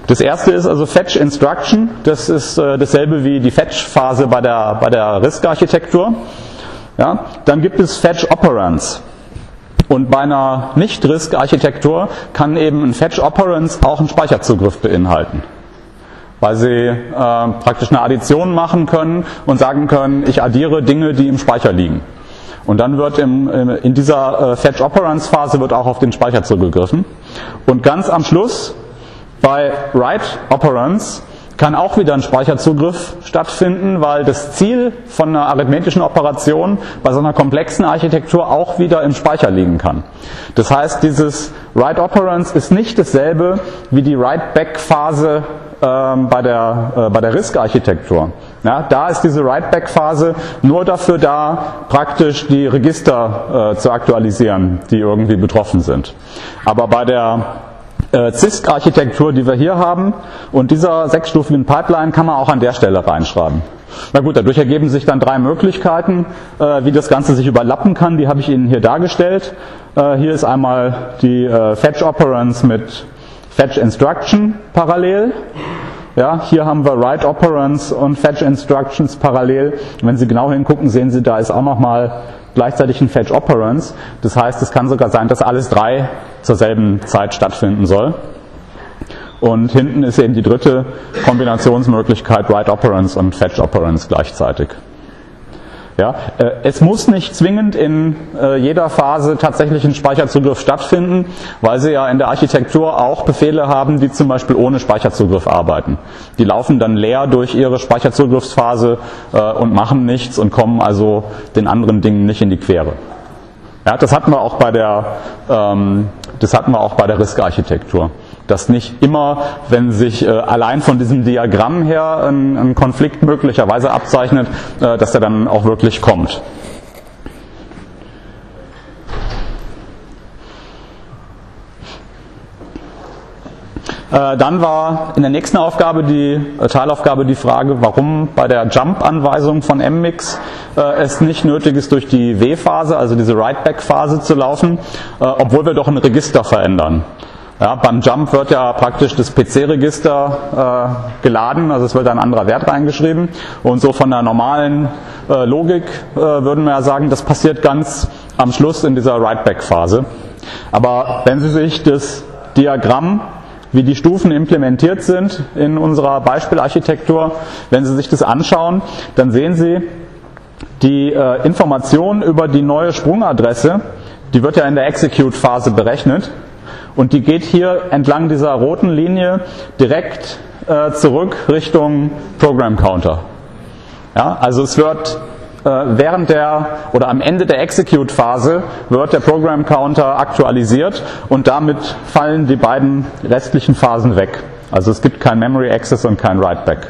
Das erste ist also Fetch Instruction. Das ist äh, dasselbe wie die Fetch-Phase bei der, bei der RISC-Architektur. Ja, dann gibt es Fetch Operands. Und bei einer Nicht-RISC-Architektur kann eben ein Fetch Operands auch einen Speicherzugriff beinhalten. Weil sie äh, praktisch eine Addition machen können und sagen können, ich addiere Dinge, die im Speicher liegen. Und dann wird im, in dieser äh, Fetch Operands Phase wird auch auf den Speicher zugegriffen. Und ganz am Schluss bei Write Operands kann auch wieder ein Speicherzugriff stattfinden, weil das Ziel von einer arithmetischen Operation bei so einer komplexen Architektur auch wieder im Speicher liegen kann. Das heißt, dieses Write Operands ist nicht dasselbe wie die Write-Back-Phase ähm, bei der, äh, bei der RISC-Architektur. Ja, da ist diese Write-Back-Phase nur dafür da, praktisch die Register äh, zu aktualisieren, die irgendwie betroffen sind. Aber bei der Äh, C I S C-Architektur, die wir hier haben, und dieser sechsstufigen Pipeline kann man auch an der Stelle reinschreiben. Na gut, dadurch ergeben sich dann drei Möglichkeiten, äh, wie das Ganze sich überlappen kann. Die habe ich Ihnen hier dargestellt. Äh, hier ist einmal die äh, Fetch Operands mit Fetch Instruction parallel. Ja, hier haben wir Write Operands und Fetch Instructions parallel. Wenn Sie genau hingucken, sehen Sie, da ist auch nochmal gleichzeitig ein Fetch Operands. Das heißt, es kann sogar sein, dass alles drei zur selben Zeit stattfinden soll. Und hinten ist eben die dritte Kombinationsmöglichkeit, Write Operands und Fetch Operands gleichzeitig. Ja, äh, es muss nicht zwingend in äh, jeder Phase tatsächlich ein Speicherzugriff stattfinden, weil Sie ja in der Architektur auch Befehle haben, die zum Beispiel ohne Speicherzugriff arbeiten. Die laufen dann leer durch ihre Speicherzugriffsphase äh, und machen nichts und kommen also den anderen Dingen nicht in die Quere. Ja, das hatten wir auch bei der, ähm, das hatten wir auch bei der RISC-Architektur. Dass nicht immer, wenn sich äh, allein von diesem Diagramm her ein, ein Konflikt möglicherweise abzeichnet, äh, dass der dann auch wirklich kommt. Äh, dann war in der nächsten Aufgabe, die äh, Teilaufgabe, die Frage, warum bei der Jump-Anweisung von M Mix äh, es nicht nötig ist, durch die W-Phase, also diese Write-Back-Phase zu laufen, äh, obwohl wir doch ein Register verändern. Ja, beim Jump wird ja praktisch das P C-Register äh, geladen, also es wird ein anderer Wert reingeschrieben. Und so von der normalen äh, Logik äh, würden wir ja sagen, das passiert ganz am Schluss in dieser Write-Back-Phase. Aber wenn Sie sich das Diagramm, wie die Stufen implementiert sind in unserer Beispielarchitektur, wenn Sie sich das anschauen, dann sehen Sie, die äh, Information über die neue Sprungadresse, die wird ja in der Execute-Phase berechnet. Und die geht hier entlang dieser roten Linie direkt äh, zurück Richtung Program Counter. Ja, also es wird äh, während der oder am Ende der Execute-Phase wird der Program Counter aktualisiert und damit fallen die beiden restlichen Phasen weg. Also es gibt kein Memory Access und kein Write Back.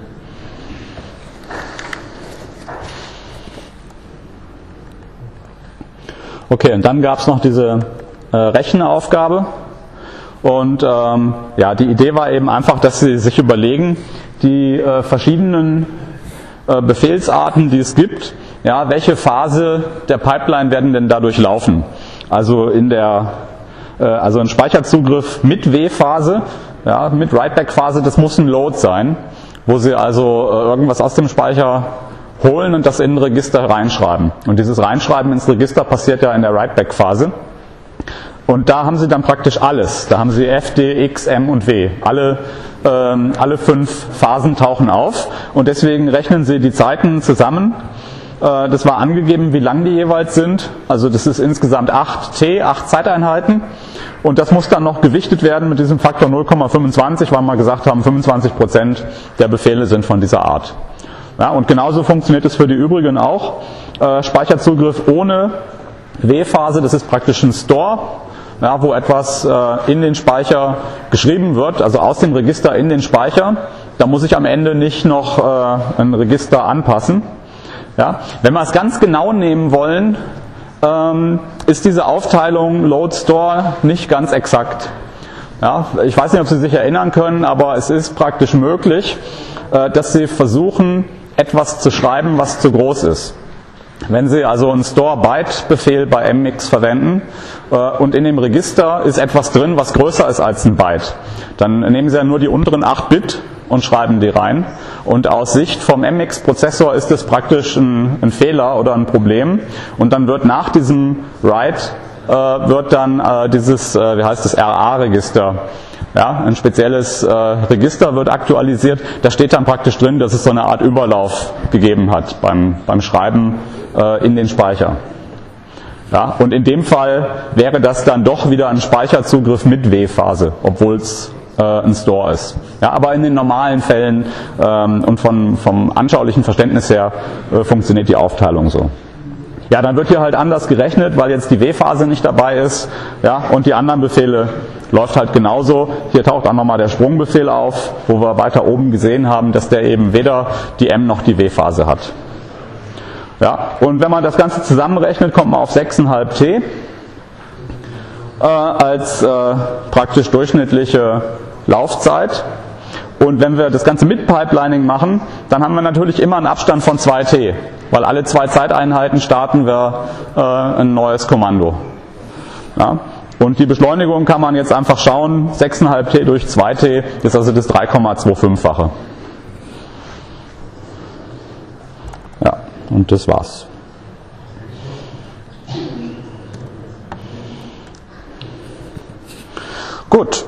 Okay, und dann gab es noch diese äh, Rechenaufgabe. Und ähm, ja, die Idee war eben einfach, dass Sie sich überlegen, die äh, verschiedenen äh, Befehlsarten, die es gibt, ja, welche Phase der Pipeline werden denn dadurch laufen? Also in der, äh, also ein Speicherzugriff mit W-Phase, ja, mit Write-Back-Phase, das muss ein Load sein, wo Sie also äh, irgendwas aus dem Speicher holen und das in ein Register reinschreiben. Und dieses Reinschreiben ins Register passiert ja in der Write-Back-Phase. Und da haben Sie dann praktisch alles. Da haben Sie F, D, X, M und W. Alle, ähm, alle fünf Phasen tauchen auf. Und deswegen rechnen Sie die Zeiten zusammen. Äh, das war angegeben, wie lang die jeweils sind. Also das ist insgesamt acht T, acht Zeiteinheiten. Und das muss dann noch gewichtet werden mit diesem Faktor null Komma fünfundzwanzig, weil wir gesagt haben, fünfundzwanzig Prozent der Befehle sind von dieser Art. Ja, und genauso funktioniert es für die übrigen auch. Äh, Speicherzugriff ohne W-Phase, das ist praktisch ein Store, ja, wo etwas äh, in den Speicher geschrieben wird, also aus dem Register in den Speicher. Da muss ich am Ende nicht noch äh, ein Register anpassen. Ja. Wenn wir es ganz genau nehmen wollen, ähm, ist diese Aufteilung Load Store nicht ganz exakt. Ja, ich weiß nicht, ob Sie sich erinnern können, aber es ist praktisch möglich, äh, dass Sie versuchen, etwas zu schreiben, was zu groß ist. Wenn Sie also einen Store-Byte-Befehl bei M X verwenden äh, und in dem Register ist etwas drin, was größer ist als ein Byte, dann nehmen Sie ja nur die unteren acht Bit und schreiben die rein. Und aus Sicht vom M X-Prozessor ist das praktisch ein, ein Fehler oder ein Problem. Und dann wird nach diesem Write äh, wird dann äh, dieses, äh, wie heißt das, R A-Register, ja, ein spezielles äh, Register wird aktualisiert. Da steht dann praktisch drin, dass es so eine Art Überlauf gegeben hat beim, beim Schreiben äh, in den Speicher. Ja, und in dem Fall wäre das dann doch wieder ein Speicherzugriff mit W-Phase, obwohl es äh, ein Store ist. Ja, aber in den normalen Fällen ähm, und von, vom anschaulichen Verständnis her äh, funktioniert die Aufteilung so. Ja, dann wird hier halt anders gerechnet, weil jetzt die W-Phase nicht dabei ist. Ja, und die anderen Befehle läuft halt genauso. Hier taucht auch nochmal der Sprungbefehl auf, wo wir weiter oben gesehen haben, dass der eben weder die M noch die W-Phase hat. Ja, und wenn man das Ganze zusammenrechnet, kommt man auf sechs Komma fünf T äh, als äh, praktisch durchschnittliche Laufzeit. Und wenn wir das Ganze mit Pipelining machen, dann haben wir natürlich immer einen Abstand von zwei T, weil alle zwei Zeiteinheiten starten wir äh, ein neues Kommando. Ja. Und die Beschleunigung kann man jetzt einfach schauen, sechs Komma fünf T durch zwei T ist also das drei Komma fünfundzwanzig-fache. Ja, und das war's. Gut.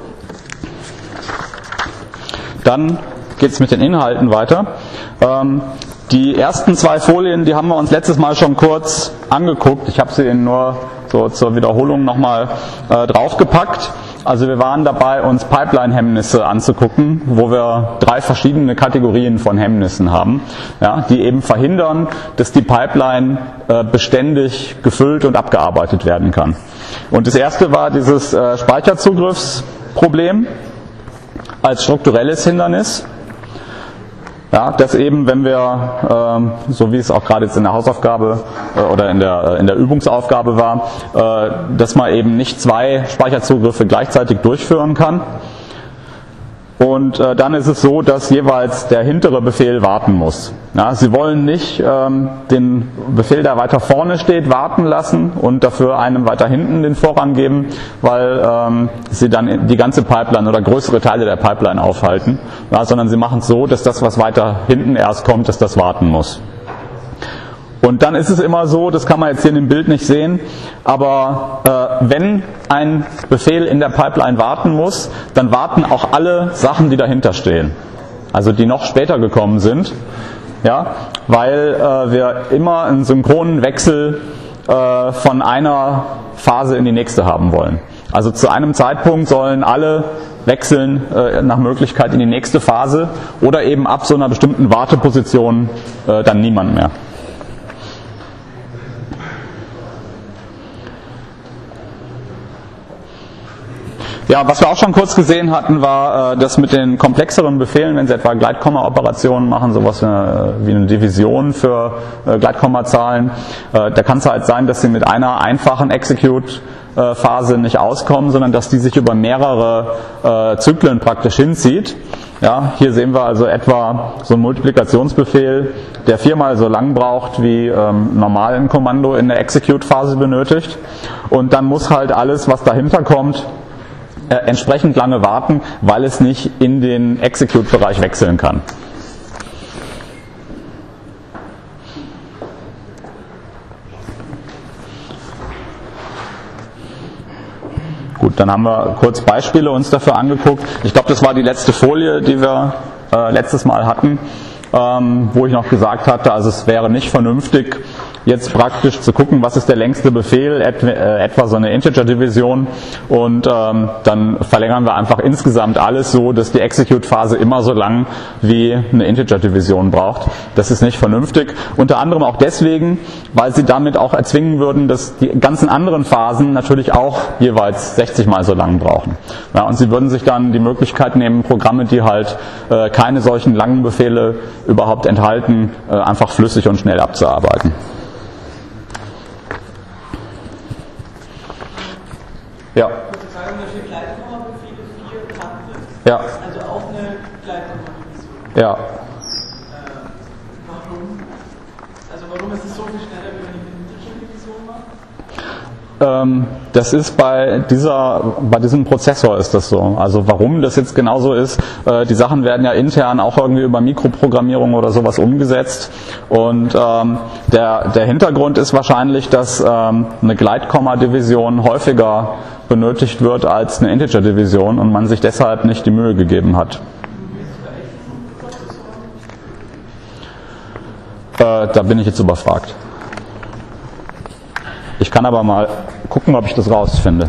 Dann geht es mit den Inhalten weiter. Ähm, die ersten zwei Folien, die haben wir uns letztes Mal schon kurz angeguckt. Ich habe sie Ihnen nur so zur Wiederholung nochmal äh, draufgepackt. Also wir waren dabei, uns Pipeline-Hemmnisse anzugucken, wo wir drei verschiedene Kategorien von Hemmnissen haben, ja, die eben verhindern, dass die Pipeline äh, beständig gefüllt und abgearbeitet werden kann. Und das erste war dieses äh, Speicherzugriffsproblem als strukturelles Hindernis. Ja, dass eben, wenn wir, ähm, so wie es auch gerade jetzt in der Hausaufgabe äh, oder in der, äh, in der Übungsaufgabe war, äh, dass man eben nicht zwei Speicherzugriffe gleichzeitig durchführen kann. Und äh, dann ist es so, dass jeweils der hintere Befehl warten muss. Ja, Sie wollen nicht ähm, den Befehl, der weiter vorne steht, warten lassen und dafür einem weiter hinten den Vorrang geben, weil ähm, Sie dann die ganze Pipeline oder größere Teile der Pipeline aufhalten. Ja, sondern Sie machen es so, dass das, was weiter hinten erst kommt, dass das warten muss. Und dann ist es immer so, das kann man jetzt hier in dem Bild nicht sehen, aber äh, wenn ein Befehl in der Pipeline warten muss, dann warten auch alle Sachen, die dahinter stehen. Also die noch später gekommen sind, ja, weil äh, wir immer einen synchronen Wechsel äh, von einer Phase in die nächste haben wollen. Also zu einem Zeitpunkt sollen alle wechseln äh, nach Möglichkeit in die nächste Phase oder eben ab so einer bestimmten Warteposition äh, dann niemand mehr. Ja, was wir auch schon kurz gesehen hatten, war äh, das mit den komplexeren Befehlen, wenn Sie etwa Gleitkomma-Operationen machen, sowas äh, wie eine Division für äh, Gleitkommazahlen. Äh, da kann es halt sein, dass Sie mit einer einfachen Execute-Phase nicht auskommen, sondern dass die sich über mehrere äh, Zyklen praktisch hinzieht. Ja, hier sehen wir also etwa so einen Multiplikationsbefehl, der viermal so lang braucht, wie ähm, normal ein Kommando in der Execute-Phase benötigt. Und dann muss halt alles, was dahinter kommt, Äh, entsprechend lange warten, weil es nicht in den Execute-Bereich wechseln kann. Gut, dann haben wir kurz Beispiele uns dafür angeguckt. Ich glaube, das war die letzte Folie, die wir äh, letztes Mal hatten, ähm, wo ich noch gesagt hatte, also es wäre nicht vernünftig, jetzt praktisch zu gucken, was ist der längste Befehl, et, äh, etwa so eine Integer-Division, und ähm, dann verlängern wir einfach insgesamt alles so, dass die Execute-Phase immer so lang wie eine Integer-Division braucht. Das ist nicht vernünftig, unter anderem auch deswegen, weil sie damit auch erzwingen würden, dass die ganzen anderen Phasen natürlich auch jeweils sechzig mal so lang brauchen. Ja, und sie würden sich dann die Möglichkeit nehmen, Programme, die halt äh, keine solchen langen Befehle überhaupt enthalten, äh, einfach flüssig und schnell abzuarbeiten. Ja. Kurze Frage, da steht Gleitkomma-Befehle vier Takte. Ja. Also auch eine Gleitkomma-Division. Ja. Äh, warum? Also warum ist es so viel schneller, wie wenn ähm, das ist bei dieser, bei diesem Prozessor ist das so. Also warum das jetzt genauso ist, äh, die Sachen werden ja intern auch irgendwie über Mikroprogrammierung oder sowas umgesetzt. Und ähm, der, der Hintergrund ist wahrscheinlich, dass ähm, eine Gleitkomma-Division häufiger benötigt wird als eine Integer-Division und man sich deshalb nicht die Mühe gegeben hat. Äh, da bin ich jetzt überfragt. Ich kann aber mal gucken, ob ich das rausfinde.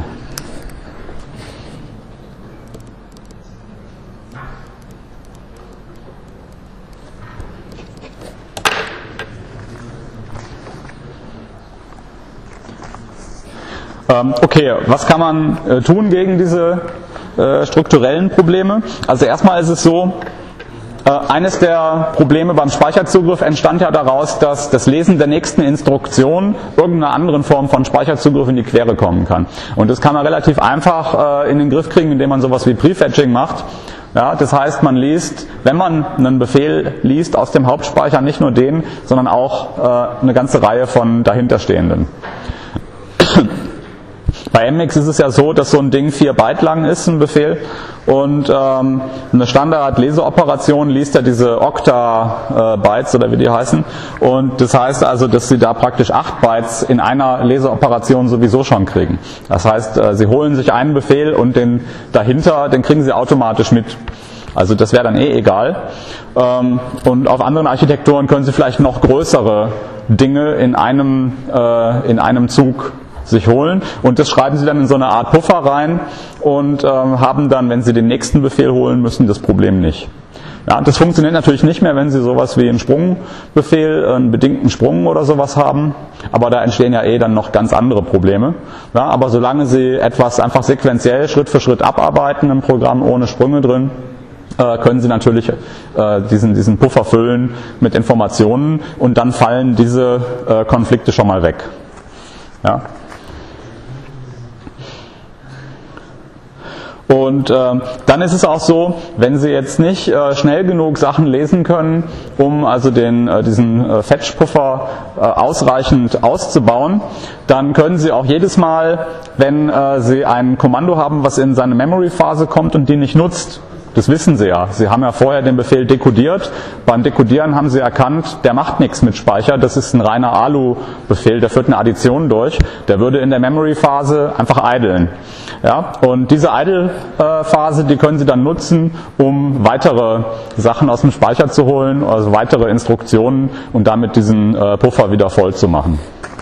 Ähm, okay, was kann man äh, tun gegen diese äh, strukturellen Probleme? Also erstmal ist es so, eines der Probleme beim Speicherzugriff entstand ja daraus, dass das Lesen der nächsten Instruktion irgendeiner anderen Form von Speicherzugriff in die Quere kommen kann. Und das kann man relativ einfach äh, in den Griff kriegen, indem man sowas wie Prefetching macht. Ja, das heißt, man liest, wenn man einen Befehl liest, aus dem Hauptspeicher nicht nur den, sondern auch äh, eine ganze Reihe von dahinterstehenden. Bei M X ist es ja so, dass so ein Ding vier Byte lang ist, ein Befehl, und ähm, eine Standard-Leseoperation liest ja diese Okta-Bytes, oder wie die heißen, und das heißt also, dass Sie da praktisch acht Bytes in einer Leseoperation sowieso schon kriegen. Das heißt, äh, Sie holen sich einen Befehl und den dahinter, den kriegen Sie automatisch mit. Also das wäre dann eh egal. Ähm, und auf anderen Architekturen können Sie vielleicht noch größere Dinge in einem, äh, in einem Zug sich holen, und das schreiben Sie dann in so eine Art Puffer rein und ähm, haben dann, wenn Sie den nächsten Befehl holen müssen, das Problem nicht. Ja, das funktioniert natürlich nicht mehr, wenn Sie sowas wie einen Sprungbefehl, einen bedingten Sprung oder sowas haben, aber da entstehen ja eh dann noch ganz andere Probleme. Ja, aber solange Sie etwas einfach sequenziell Schritt für Schritt abarbeiten im Programm ohne Sprünge drin, äh, können Sie natürlich äh, diesen, diesen Puffer füllen mit Informationen, und dann fallen diese äh, Konflikte schon mal weg. Ja. Und äh, dann ist es auch so, wenn Sie jetzt nicht äh, schnell genug Sachen lesen können, um also den, äh, diesen äh, Fetch-Puffer äh, ausreichend auszubauen, dann können Sie auch jedes Mal, wenn äh, Sie ein Kommando haben, was in seine Memory-Phase kommt und die nicht nutzt, das wissen Sie ja. Sie haben ja vorher den Befehl dekodiert. Beim Dekodieren haben Sie erkannt, der macht nichts mit Speicher. Das ist ein reiner A L U-Befehl, der führt eine Addition durch. Der würde in der Memory-Phase einfach idlen. Ja? Und diese Idle-Phase, die können Sie dann nutzen, um weitere Sachen aus dem Speicher zu holen, also weitere Instruktionen, und damit diesen äh, Puffer wieder voll zu machen.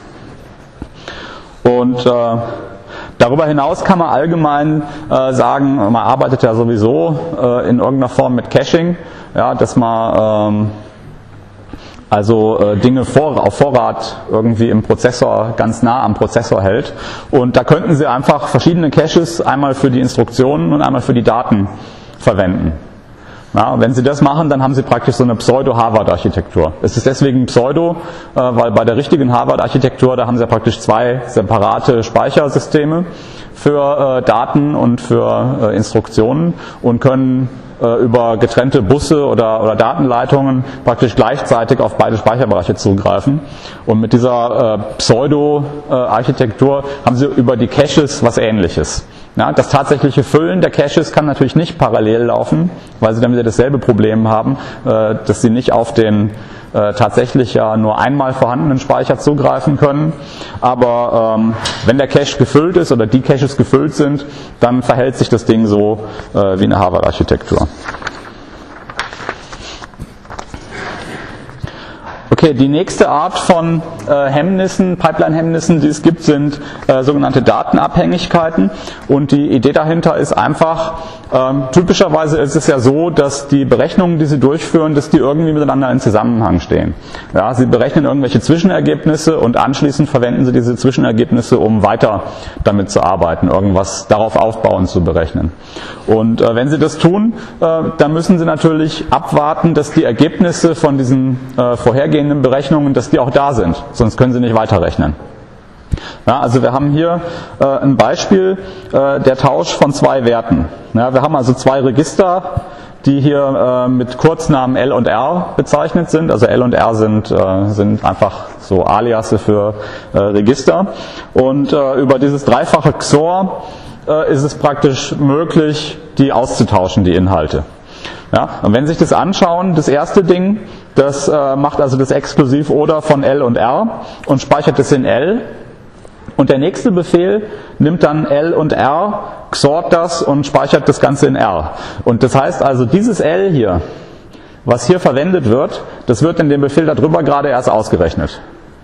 Und äh, darüber hinaus kann man allgemein äh, sagen, man arbeitet ja sowieso äh, in irgendeiner Form mit Caching, ja, dass man ähm, also äh, Dinge vor, auf Vorrat irgendwie im Prozessor, ganz nah am Prozessor hält. Und da könnten Sie einfach verschiedene Caches, einmal für die Instruktionen und einmal für die Daten verwenden. Ja, wenn Sie das machen, dann haben Sie praktisch so eine Pseudo-Harvard-Architektur. Es ist deswegen Pseudo, äh, weil bei der richtigen Harvard-Architektur, da haben Sie ja praktisch zwei separate Speichersysteme für äh, Daten und für äh, Instruktionen und können äh, über getrennte Busse oder, oder Datenleitungen praktisch gleichzeitig auf beide Speicherbereiche zugreifen. Und mit dieser äh, Pseudo-Architektur haben Sie über die Caches was Ähnliches. Ja, das tatsächliche Füllen der Caches kann natürlich nicht parallel laufen, weil Sie dann wieder dasselbe Problem haben, äh, dass Sie nicht auf den äh, tatsächlich ja nur einmal vorhandenen Speicher zugreifen können. Aber ähm, wenn der Cache gefüllt ist oder die Caches gefüllt sind, dann verhält sich das Ding so äh, wie eine Harvard-Architektur. Okay, die nächste Art von äh, Hemmnissen, Pipeline-Hemmnissen, die es gibt, sind äh, sogenannte Datenabhängigkeiten. Und die Idee dahinter ist einfach, ähm, typischerweise ist es ja so, dass die Berechnungen, die Sie durchführen, dass die irgendwie miteinander in Zusammenhang stehen. Ja, Sie berechnen irgendwelche Zwischenergebnisse und anschließend verwenden Sie diese Zwischenergebnisse, um weiter damit zu arbeiten, irgendwas darauf aufbauend zu berechnen. Und äh, wenn Sie das tun, äh, dann müssen Sie natürlich abwarten, dass die Ergebnisse von diesen äh, vorhergehenden Berechnungen, dass die auch da sind, sonst können Sie nicht weiterrechnen. Ja, also wir haben hier äh, ein Beispiel, äh, der Tausch von zwei Werten. Ja, wir haben also zwei Register, die hier äh, mit Kurznamen L und R bezeichnet sind. Also L und R sind, äh, sind einfach so Aliasse für äh, Register. Und äh, über dieses dreifache X O R äh, ist es praktisch möglich, die auszutauschen, die Inhalte. Ja, und wenn Sie sich das anschauen, das erste Ding, das äh, macht also das Exklusiv-Oder von L und R und speichert es in L. Und der nächste Befehl nimmt dann L und R, xort das und speichert das Ganze in R. Und das heißt also, dieses L hier, was hier verwendet wird, das wird in dem Befehl darüber gerade erst ausgerechnet.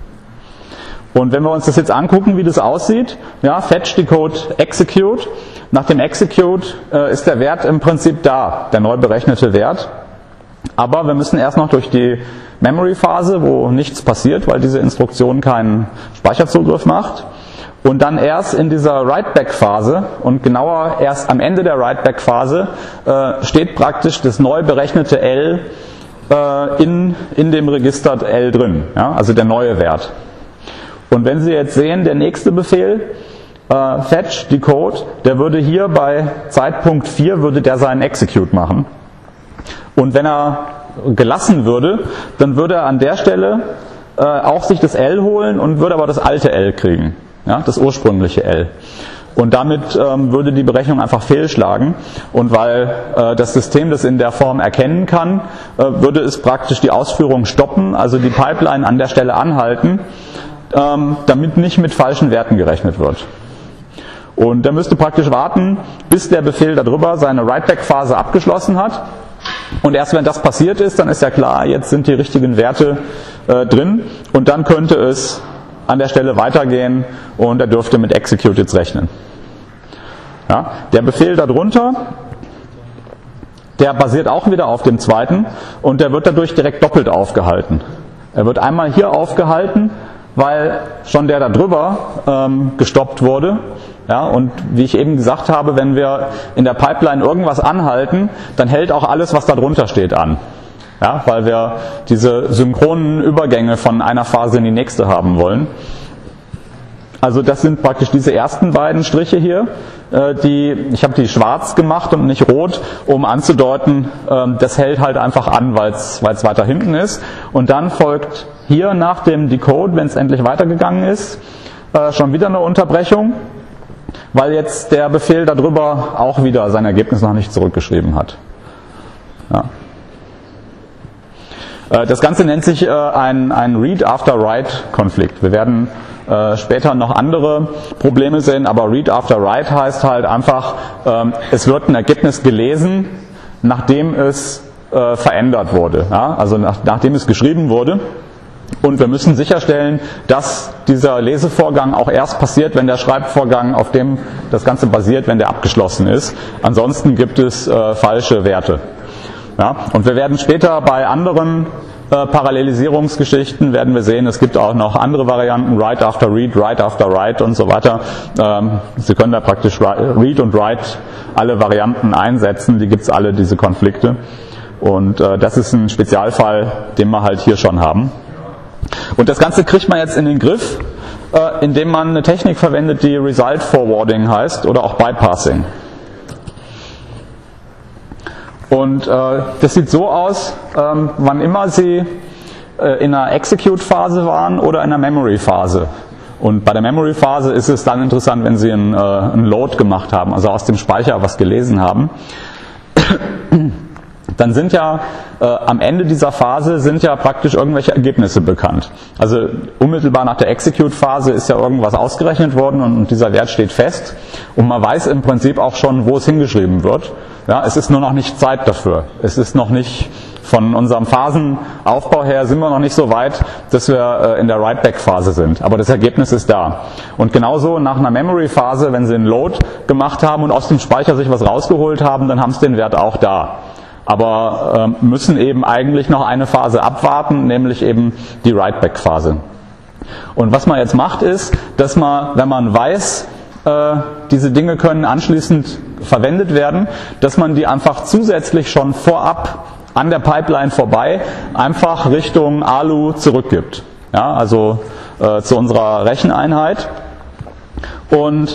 Und wenn wir uns das jetzt angucken, wie das aussieht, ja, fetch, decode, execute. Nach dem Execute äh, ist der Wert im Prinzip da, der neu berechnete Wert. Aber wir müssen erst noch durch die Memory-Phase, wo nichts passiert, weil diese Instruktion keinen Speicherzugriff macht. Und dann erst in dieser Write-Back-Phase und genauer erst am Ende der Write-Back-Phase äh, steht praktisch das neu berechnete L äh, in, in dem Register L drin, ja, also der neue Wert. Und wenn Sie jetzt sehen, der nächste Befehl, äh, fetch, decode, der würde hier bei Zeitpunkt vier würde der seinen Execute machen. Und wenn er gelassen würde, dann würde er an der Stelle äh, auch sich das L holen und würde aber das alte L kriegen, ja, das ursprüngliche L. Und damit ähm, würde die Berechnung einfach fehlschlagen. Und weil äh, das System das in der Form erkennen kann, äh, würde es praktisch die Ausführung stoppen, also die Pipeline an der Stelle anhalten, ähm, damit nicht mit falschen Werten gerechnet wird. Und er müsste praktisch warten, bis der Befehl darüber seine Write-Back-Phase abgeschlossen hat. Und erst wenn das passiert ist, dann ist ja klar, jetzt sind die richtigen Werte äh, drin. Und dann könnte es an der Stelle weitergehen und er dürfte mit Execute jetzt rechnen. Ja, der Befehl darunter, der basiert auch wieder auf dem zweiten und der wird dadurch direkt doppelt aufgehalten. Er wird einmal hier aufgehalten, weil schon der da drüber ähm, gestoppt wurde. Ja, und wie ich eben gesagt habe, wenn wir in der Pipeline irgendwas anhalten, dann hält auch alles, was da drunter steht, an. Ja, weil wir diese synchronen Übergänge von einer Phase in die nächste haben wollen. Also das sind praktisch diese ersten beiden Striche hier. Äh, die, ich habe die schwarz gemacht und nicht rot, um anzudeuten, äh, das hält halt einfach an, weil es weiter hinten ist. Und dann folgt hier nach dem Decode, wenn es endlich weitergegangen ist, äh, schon wieder eine Unterbrechung, weil jetzt der Befehl darüber auch wieder sein Ergebnis noch nicht zurückgeschrieben hat. Ja. Das Ganze nennt sich äh, ein, ein Read-After-Write-Konflikt. Wir werden äh, später noch andere Probleme sehen, aber Read-After-Write heißt halt einfach, ähm, es wird ein Ergebnis gelesen, nachdem es äh, verändert wurde, ja? Also nach, nachdem es geschrieben wurde. Und wir müssen sicherstellen, dass dieser Lesevorgang auch erst passiert, wenn der Schreibvorgang, auf dem das Ganze basiert, wenn der abgeschlossen ist. Ansonsten gibt es äh, falsche Werte. Ja, und wir werden später bei anderen äh, Parallelisierungsgeschichten werden wir sehen, es gibt auch noch andere Varianten, Write after Read, Write after Write und so weiter. Ähm, Sie können da praktisch Read und Write alle Varianten einsetzen, die gibt es alle, diese Konflikte. Und äh, das ist ein Spezialfall, den wir halt hier schon haben. Und das Ganze kriegt man jetzt in den Griff, äh, indem man eine Technik verwendet, die Result Forwarding heißt oder auch Bypassing. Und äh, das sieht so aus, ähm, wann immer Sie äh, in einer Execute-Phase waren oder in einer Memory-Phase. Und bei der Memory-Phase ist es dann interessant, wenn Sie einen, äh, einen Load gemacht haben, also aus dem Speicher was gelesen haben. Dann sind ja äh, am Ende dieser Phase sind ja praktisch irgendwelche Ergebnisse bekannt. Also unmittelbar nach der Execute-Phase ist ja irgendwas ausgerechnet worden und, und dieser Wert steht fest. Und man weiß im Prinzip auch schon, wo es hingeschrieben wird. Ja, es ist nur noch nicht Zeit dafür. Es ist noch nicht, von unserem Phasenaufbau her sind wir noch nicht so weit, dass wir äh, in der Write-Back-Phase sind. Aber das Ergebnis ist da. Und genauso nach einer Memory-Phase, wenn Sie einen Load gemacht haben und aus dem Speicher sich was rausgeholt haben, dann haben Sie den Wert auch da. Aber äh, müssen eben eigentlich noch eine Phase abwarten, nämlich eben die Write-Back-Phase. Und was man jetzt macht ist, dass man, wenn man weiß, äh, diese Dinge können anschließend verwendet werden, dass man die einfach zusätzlich schon vorab an der Pipeline vorbei einfach Richtung A L U zurückgibt. Ja, also äh, zu unserer Recheneinheit. Und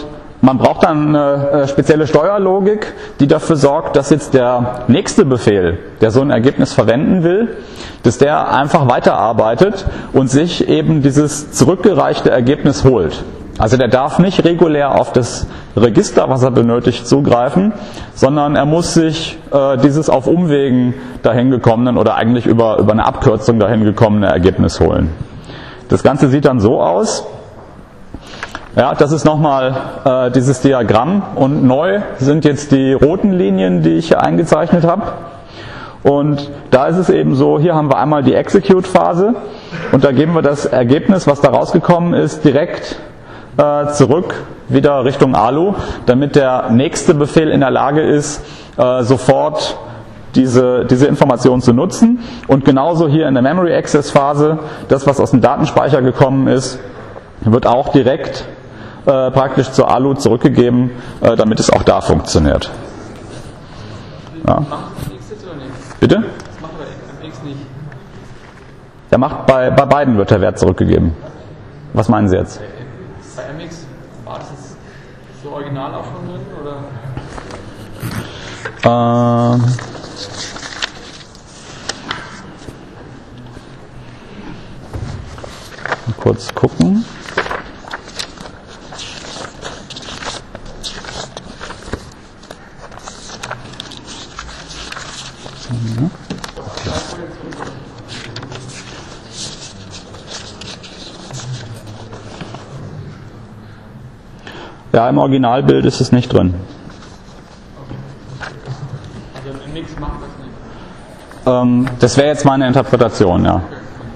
man braucht dann eine spezielle Steuerlogik, die dafür sorgt, dass jetzt der nächste Befehl, der so ein Ergebnis verwenden will, dass der einfach weiterarbeitet und sich eben dieses zurückgereichte Ergebnis holt. Also der darf nicht regulär auf das Register, was er benötigt, zugreifen, sondern er muss sich äh, dieses auf Umwegen dahin gekommenen oder eigentlich über, über eine Abkürzung dahin gekommene Ergebnis holen. Das Ganze sieht dann so aus. Ja, das ist nochmal äh, dieses Diagramm und neu sind jetzt die roten Linien, die ich hier eingezeichnet habe. Und da ist es eben so, hier haben wir einmal die Execute-Phase und da geben wir das Ergebnis, was da rausgekommen ist, direkt äh, zurück, wieder Richtung A L U, damit der nächste Befehl in der Lage ist, äh, sofort diese, diese Information zu nutzen. Und genauso hier in der Memory Access Phase, das was aus dem Datenspeicher gekommen ist, wird auch direkt äh, praktisch zur A L U zurückgegeben, äh, damit es auch da funktioniert. Ja. Macht M X jetzt oder nicht? Bitte? Das macht bei M X nicht. Der macht bei, bei beiden wird der Wert zurückgegeben. Was meinen Sie jetzt? Bei M X war das jetzt so original auch schon drin oder? Ähm, kurz gucken. Ja. Ja, im Originalbild ist es nicht drin. Also M X macht das nicht. Ähm, das wäre jetzt meine Interpretation, ja.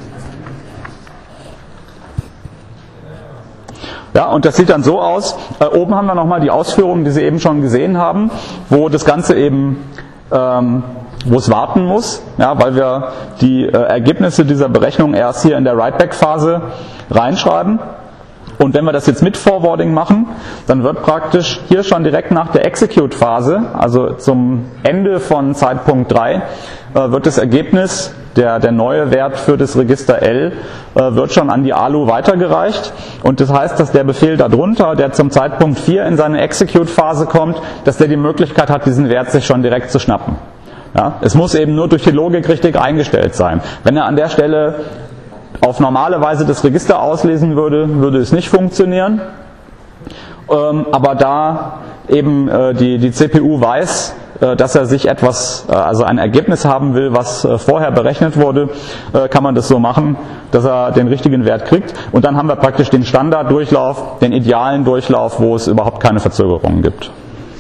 Ja, und das sieht dann so aus. Äh, oben haben wir nochmal die Ausführungen, die Sie eben schon gesehen haben, wo das Ganze eben, ähm, wo es warten muss, ja, weil wir die äh, Ergebnisse dieser Berechnung erst hier in der Write-Back-Phase reinschreiben. Und wenn wir das jetzt mit Forwarding machen, dann wird praktisch hier schon direkt nach der Execute-Phase, also zum Ende von Zeitpunkt drei, äh, wird das Ergebnis, der, der neue Wert für das Register L, äh, wird schon an die A L U weitergereicht. Und das heißt, dass der Befehl darunter, der zum Zeitpunkt vier in seine Execute-Phase kommt, dass der die Möglichkeit hat, diesen Wert sich schon direkt zu schnappen. Ja? Es muss eben nur durch die Logik richtig eingestellt sein. Wenn er an der Stelle auf normale Weise das Register auslesen würde, würde es nicht funktionieren. Ähm, aber da eben äh, die, die C P U weiß, äh, dass er sich etwas, äh, also ein Ergebnis haben will, was äh, vorher berechnet wurde, äh, kann man das so machen, dass er den richtigen Wert kriegt. Und dann haben wir praktisch den Standarddurchlauf, den idealen Durchlauf, wo es überhaupt keine Verzögerungen gibt.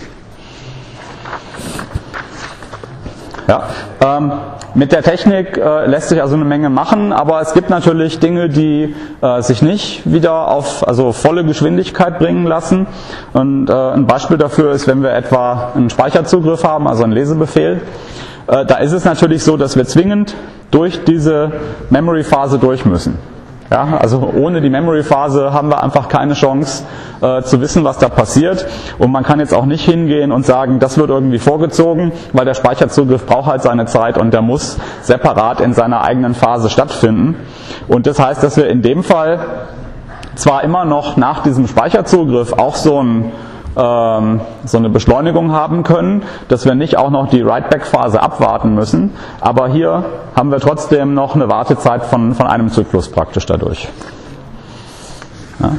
Ja, ähm, mit der Technik äh, lässt sich also eine Menge machen, aber es gibt natürlich Dinge, die äh, sich nicht wieder auf also volle Geschwindigkeit bringen lassen. Und äh, ein Beispiel dafür ist, wenn wir etwa einen Speicherzugriff haben, also einen Lesebefehl. Äh, da ist es natürlich so, dass wir zwingend durch diese Memory-Phase durch müssen. Ja, also ohne die Memory-Phase haben wir einfach keine Chance äh, zu wissen, was da passiert. Und man kann jetzt auch nicht hingehen und sagen, das wird irgendwie vorgezogen, weil der Speicherzugriff braucht halt seine Zeit und der muss separat in seiner eigenen Phase stattfinden. Und das heißt, dass wir in dem Fall zwar immer noch nach diesem Speicherzugriff auch so ein so eine Beschleunigung haben können, dass wir nicht auch noch die Write-Back-Phase abwarten müssen, aber hier haben wir trotzdem noch eine Wartezeit von, von einem Zyklus praktisch dadurch. Ja.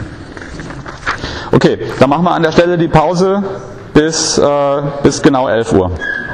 Okay, dann machen wir an der Stelle die Pause bis, äh, bis genau elf Uhr.